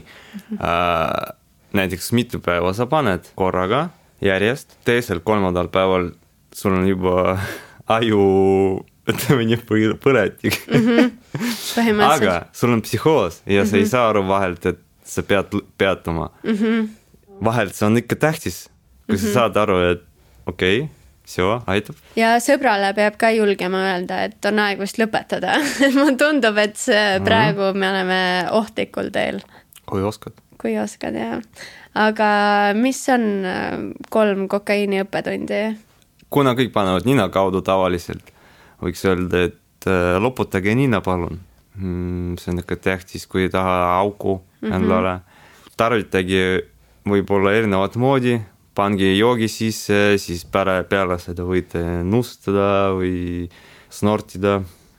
Äh, näiteks mitu päeva sa paned korraga järjest, teisel kolmandal päeval sul on juba aju, ütleme nii põletik. Mm-hmm. Aga sul on psühhoos ja mm-hmm. sa ei saa aru vahelt, et sa pead peatuma. Mm-hmm. Vahelt see on ikka tähtis, kui mm-hmm. sa saad aru, et okei, okay, see aitab. Ja sõbrale peab ka julgema öelda, et on aeg vist lõpetada. Ma tundub, et see praegu me oleme ohtlikul teel. Kui oskad. Kui oskad, jah. Aga mis on kolm kokaiini õppetundi? Kuna kõik panevad nina kaudu tavaliselt, võiks öelda, et loputage nina palun. See on ikka tähtis, kui ei taha auku endale. Mm-hmm. Tarvitage võib-olla erinevat moodi, pange joogi sisse, siis peale, peale seda võite nustada või snortida.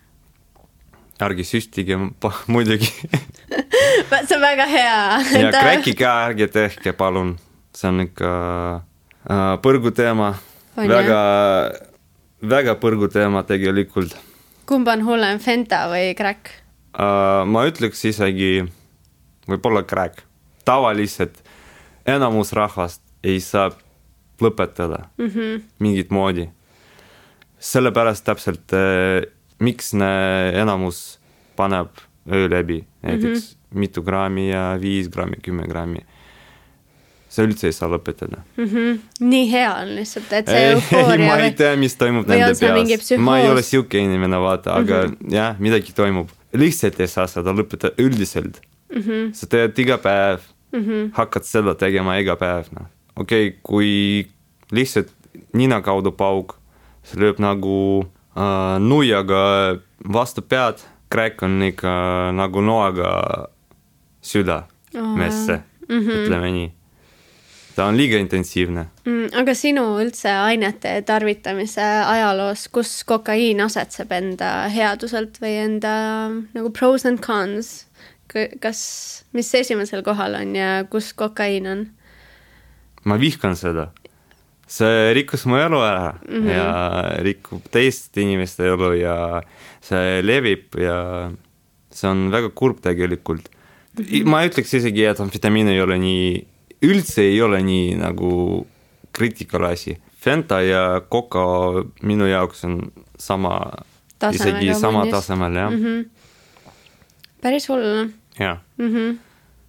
Ärge süstige muidugi. See on väga hea. Ja kräki ka ärge tehke, palun. See on ikka äh, põrgu teema. Väga, väga põrgu teema tegelikult. Kumb on hullem, Fenta või kräk? Uh, ma ütleks isegi võib-olla kräk. Tavaliselt enamus rahvast ei saa lõpetada mm-hmm. mingit moodi. Sellepärast täpselt, eh, miks ne enamus paneb öö läbi, näiteks mm-hmm. mitu grammi ja viis grammi, kümme grammi. See üldse ei saa lõpetada. Mm-hmm. Nii hea on lihtsalt, et see eufooria... Ma ei tea, mis toimub nende peas. Ma ei ole siuke inimene, vaata, aga mm-hmm. jah, midagi toimub. Lihtsalt ei saa seda lõpetada üldiselt. Mm-hmm. Sa teed iga päev, mm-hmm. hakkad seda tegema iga päev. No. Okei, okay, kui lihtsalt nina kaudu pauk, see lööb nagu äh, nuiaga vastu pead, kräk on ikka nagu noaga süda messe, mm-hmm. ütleme nii. Ta on liiga intensiivne. Mm, aga sinu üldse ainete tarvitamise ajaloos, kus kokaiin asetseb enda headuselt või enda nagu pros and cons? Kas, mis esimesel kohal on ja kus kokaiin on? Ma vihkan seda. See rikkus mu elu ära mm-hmm. ja rikub teist inimeste elu ja see levib ja see on väga kurb tegelikult. Mm-hmm. Ma ütleks isegi, et amfetamiin ei ole nii, üldse ei ole nii nagu kriitikal asi. Fenta ja koka minu jaoks on sama, tasemel, isegi sama mõnis. Tasemel, jah. Mm-hmm. Päris hull. Jah. Mm-hmm.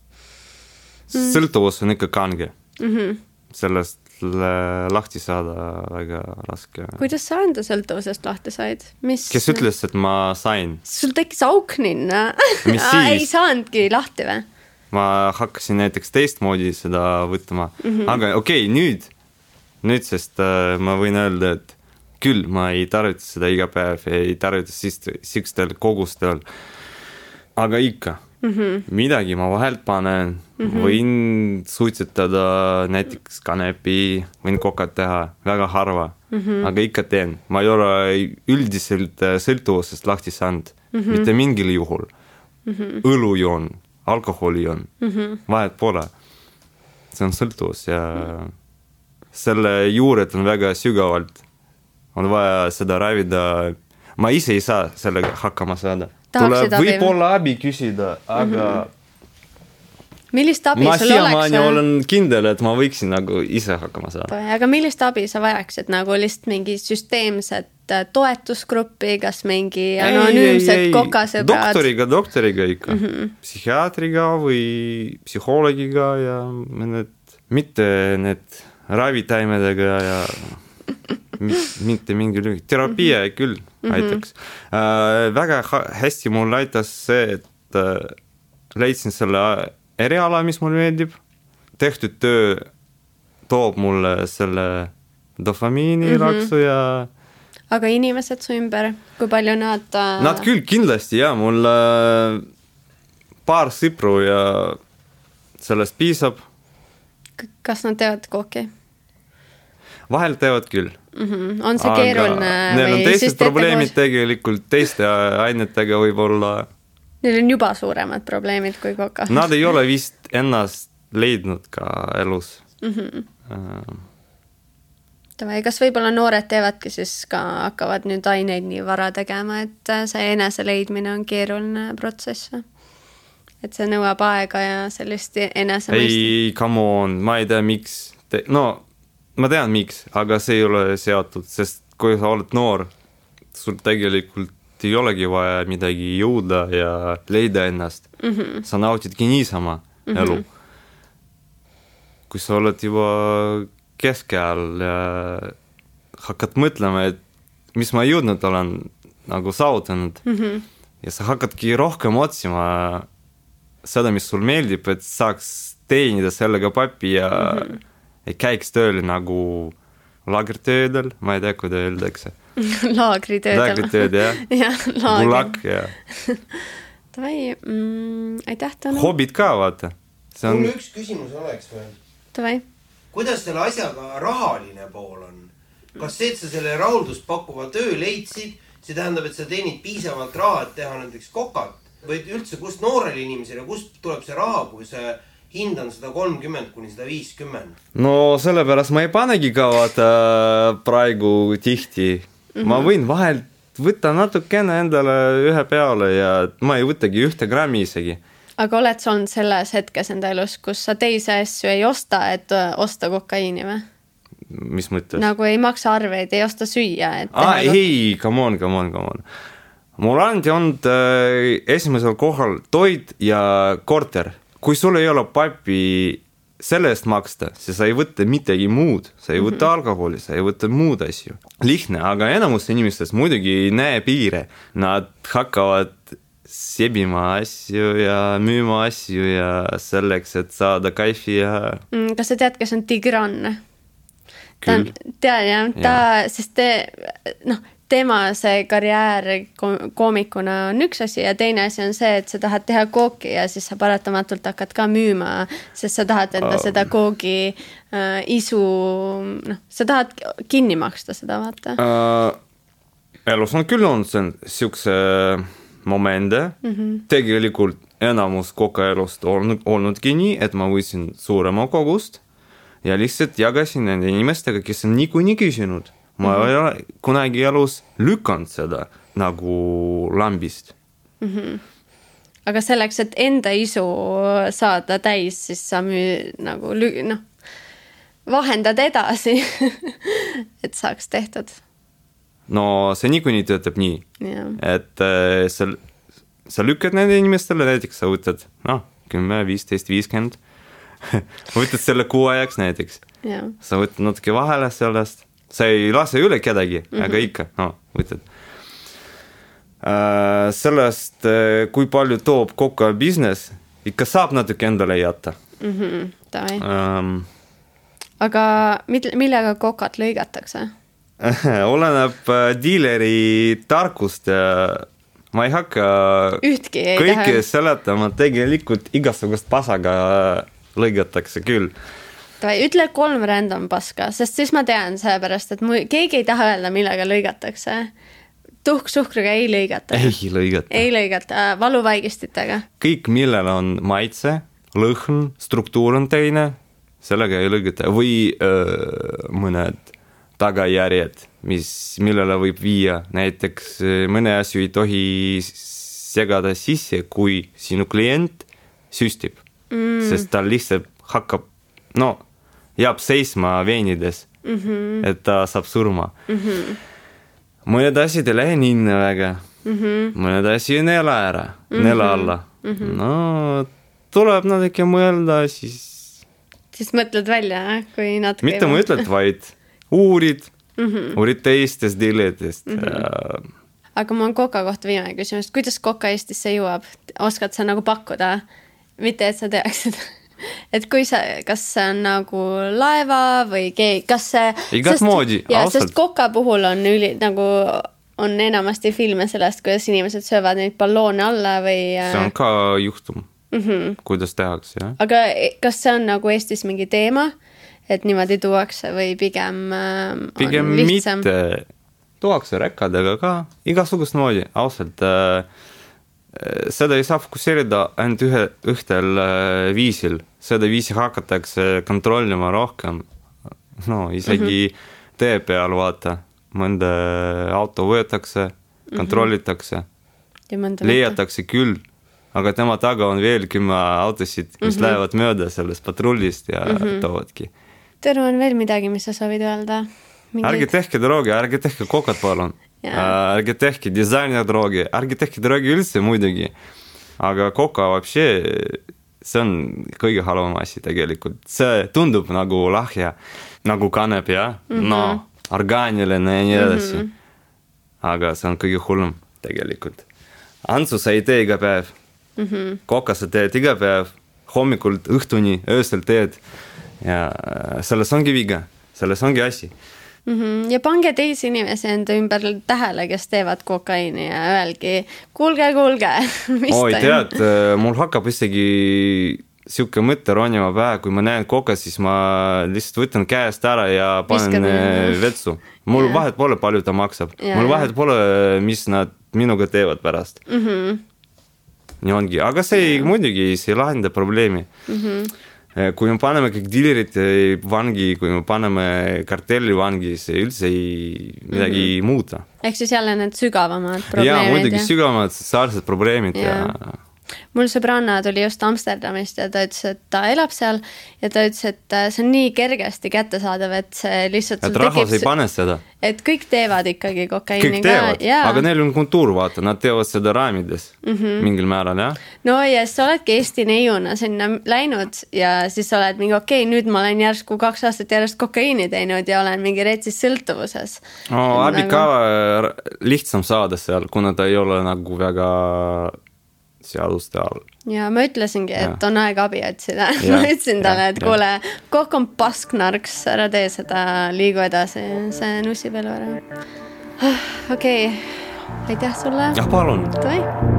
Sõltuvus on ikka kange. Mm-hmm. Sellest lahti saada väga raske. Kuidas sa enda sõltuvusest lahti said? Mis... Kes ütles, et ma sain? Sul tekkis auk ninna. Mis siis? Ei saanudki lahti või? Ma hakkasin näiteks teistmoodi seda võtma. Mm-hmm. Aga okei, okay, nüüd, nüüd sest äh, ma võin öelda, et küll ma ei tarvita seda iga päev, ei tarvita sikstel kogustel. Aga ikka, mm-hmm. midagi ma vahelt panen, mm-hmm. võin suitsetada näiteks kanepi, võin kokat teha väga harva, mm-hmm. aga ikka teen. Ma ei ole üldiselt sõltuvusest lahti saanud, mm-hmm. mitte mingil juhul. Mm-hmm. Õlu joon, alkoholi joon, mm-hmm. vahet pole. See on sõltuvus ja selle juured on väga sügavalt. On vaja seda ravida. Ma ise ei saa sellega hakkama saada. Tuleb võib-olla abi küsida, aga mm-hmm. millist abi ma sul oleks? Ma siiamaani olen kindel, et ma võiksin nagu ise hakkama saada. Aga millist abi sa vajaksid? Nagu lihtsalt mingi süsteemset toetusgruppi, kas mingi anonüümsed kokasõbrad? Doktoriga, doktoriga ikka. Mm-hmm. Psihiaatriga või psühhologiga ja need, mitte need ravitaimedega ja mitte mingi lühi. Teraapia mm-hmm. küll aitaks. Mm-hmm. Äh, väga hästi mul aitas see, et äh, leidsin selle eriala, mis mul meeldib. Tehtud töö toob mulle selle dopamiini mm-hmm. laksu ja... Aga inimesed su ümber, kui palju nad... Äh... Nad küll kindlasti, jah. Mul äh, paar sõpru ja sellest piisab. K- kas nad teevad kooki? Vahel teevad küll. Mm-hmm. On see keeruline? Neil on teised probleemid koos... tegelikult teiste ainetega võib-olla. Neil on juba suuremad probleemid kui koka. Nad ei ole vist ennast leidnud ka elus. Mm-hmm. Uh... Tavai, kas võib-olla noored teevadki siis ka hakkavad nüüd aineid nii vara tegema, et see enese leidmine on keeruline protsess? Et see nõuab aega ja sellist enese mõist? Ei, come on, ma ei tea, miks. Te... No, ma tean miks, aga see ei ole seotud, sest kui sa oled noor, sul tegelikult ei olegi vaja midagi jõuda ja leida ennast. Mm-hmm. Sa nautidki niisama mm-hmm. elu. Kui sa oled juba keskeal ja hakkad mõtlema, et mis ma jõudnud olen nagu saavutanud mm-hmm. ja sa hakkadki rohkem otsima seda, mis sul meeldib, et saaks teenida sellega papi ja mm-hmm. ei käiks tööle nagu laagritöödel, ma ei tea, kui ta öeldakse. Laagritöödel. Laagritööd, jah. jah, laagri. Gulak, jah. Tavai, mm, aitäh, Tõnu. Hobid ka, vaata. On... Mul üks küsimus oleks veel. Tavai. Kuidas selle asjaga rahaline pool on? Kas see, et sa selle rahuldust pakkuva töö leidsid, see tähendab, et sa teenid piisavalt raha, et teha näiteks kokat? Või üldse, kust noorel inimesele, kust tuleb see raha, kui see hind on sada kolmkümmend kuni sada viiskümmend? No sellepärast ma ei panegi ka vaata praegu tihti. Mm-hmm. Ma võin vahelt võtta natukene endale ühe peale ja ma ei võtagi ühte grammi isegi. Aga oled sa olnud selles hetkes enda elus, kus sa teise asju ei osta, et osta kokaiini või? Mis mõttes? Nagu ei maksa arveid, ei osta süüa. Et ah, ei, come on, come on, come on. Mul alati on äh, esimesel kohal toit ja korter. Kui sul ei ole papi selle eest maksta, siis sa ei võtta midagi muud. Sa ei võtta mm-hmm. alkoholi, sa ei võtta muud asju. Lihtne, aga enamus inimestest muidugi ei näe piire. Nad hakkavad sebima asju ja müüma asju ja selleks, et saada kaifi ja... Mm, kas sa tead, kes on Tigran? Küll. Ta, tead, jah, ta, ja. Sest te, noh, tema see karjäär koomikuna on üks asi ja teine asi on see, et sa tahad teha kooki ja siis sa paratamatult hakkad ka müüma, sest sa tahad enda um. seda koogi äh, isu, noh, sa tahad kinni maksta seda, vaata uh,. Elus on küll on see siukse momende, mm-hmm. tegelikult enamus kokaelust olnud, olnudki nii, et ma võisin suurema kogust ja lihtsalt jagasin nende inimestega, kes on niikuinii küsinud. Ma mm-hmm. ei ole kunagi elus lükanud seda nagu lambist. Mm-hmm. Aga selleks, et enda isu saada täis, siis sa müü, nagu, noh, vahendad edasi, et saaks tehtud. No see niikuinii töötab nii, yeah. et äh, sa, sa lükkad nende inimestele, näiteks sa võtad, noh, kümme, viisteist, viiskümmend, võtad selle kuu ajaks näiteks, yeah. sa võtad natuke vahele sellest, sa ei lase üle kedagi, mm-hmm. aga ikka, no, võtad. Äh, sellest, kui palju toob koka business, ikka saab natuke endale jätta. Mm-hmm. Um, aga millega kokad lõigatakse? Oleneb diileri tarkust ja ma ei hakka Ühtki ei kõike taha. Seletama, tegelikult igasugust pasaga lõigatakse küll. Tavai, ütle kolm random paska, sest siis ma tean seepärast, et mu, keegi ei taha öelda, millega lõigatakse. Tuhk suhkruga ei lõigata. Ei lõigata. Ei lõigata, valuvaigistitega. Kõik, millel on maitse, lõhn, struktuur on teine, sellega ei lõigata. Või öö, mõned tagajärjed, mis, millele võib viia. Näiteks mõne asju ei tohi segada sisse, kui sinu klient süstib. Mm. Sest ta lihtsalt hakkab, no, jääb seisma veenides, mm-hmm. et ta saab surma. Mm-hmm. Mõned asjad ei lähe ninna väga. Mm-hmm. Mõned asjad ei nela ära, mm-hmm. nela alla. Mm-hmm. No, tuleb natuke mõelda, siis... Siis mõtled välja, kui natuke... Mitte mõtled, vaid... uurid, mm-hmm. uurid teistest diilidest. Mm-hmm. Aga mul on koka kohta viimane küsimus. Kuidas koka Eestisse jõuab? Oskad sa nagu pakkuda? Mitte, et sa teaksid. Et kui sa, kas see on nagu laeva või keegi, kas see... Igat sest, moodi, ja, ausalt. Sest koka puhul on üli, nagu on enamasti filme sellest, kuidas inimesed söövad neid balloone alla või... See on ka juhtum, mm-hmm. kuidas tehakse, jah. Aga kas see on nagu Eestis mingi teema? Et niimoodi tuuakse või pigem äh, pigem on lihtsam? Mitte tuuakse rekkadega ka, igasugust moodi, ausalt. Äh, seda ei saa fokusseerida ainult ühe, ühtel äh, viisil. Seda viisi hakatakse kontrollima rohkem. No, isegi mm-hmm. tee peal vaata. Mõnda auto võetakse, kontrollitakse, mm-hmm. leiatakse küll. Aga tema taga on veel kümme autosid, mis mm-hmm. lähevad mööda sellest patrullist ja mm-hmm. toovadki. Tõru on veel midagi, mis sa soovid öelda? Mingeid... Ärge tehke droogi, ärge tehke kokat palun. Ärge tehke disainer droogi, ärge tehke droogi üldse muidugi. Aga koka vapsi, see on kõige halvam asi tegelikult. See tundub nagu lahja, nagu kanep, ja? Mm-hmm. No, orgaaniline ja nii edasi. Mm-hmm. Aga see on kõige hullum tegelikult. Antsu sa ei tee iga päev. Mm-hmm. Koka sa teed iga päev, hommikult, õhtuni, öösel teed. Ja selles ongi viga, selles ongi asi. Mm-hmm. Ja pange teisi inimesi enda ümber tähele, kes teevad kokaiini ja öelgi, kuulge, kuulge, mis Oi, tead, mul hakkab isegi siuke mõtte ronima pähe, kui ma näen koka, siis ma lihtsalt võtan käest ära ja panen Viskad, vetsu. Mul yeah. vahet pole, palju ta maksab. Yeah. Mul vahet pole, mis nad minuga teevad pärast. Mm-hmm. Nii ongi, aga see yeah. muidugi see ei lahenda probleemi. Mm-hmm. Kui me paneme kõik diilerid vangi, kui me paneme kartelli vangi, see üldse ei midagi mm-hmm. muuta. Ehk siis jälle need sügavamad probleemid. Jaa, muidugi ja... sügavamad sotsiaalsed probleemid ja... ja... Mul sõbranna tuli just Amsterdamist ja ta ütles, et ta elab seal ja ta ütles, et see on nii kergesti kättesaadav, et see lihtsalt... Et rahvas ei pane seda. Et kõik teevad ikkagi kokaiini. Kõik teevad, ka, aga neil on kultuur, vaata, nad teevad seda raamides mm-hmm. mingil määral, jah? No ja sa oledki Eesti neiuna sinna läinud ja siis sa oled mingi, okei, okay, nüüd ma olen järsku kaks aastat järjest kokaiini teinud ja olen mingi retsis sõltuvuses. No, abi nagu... ka lihtsam saada seal, kuna ta ei ole nagu väga... seaduste all. Ja ma ütlesingi, et ja. On aeg abi otsida. Ma ütlesin talle, et kuule, kokk on pasknarks, ära tee seda, liigu edasi, see nussib elu ära. okei okay., aitäh sulle. jah, palun. Toi.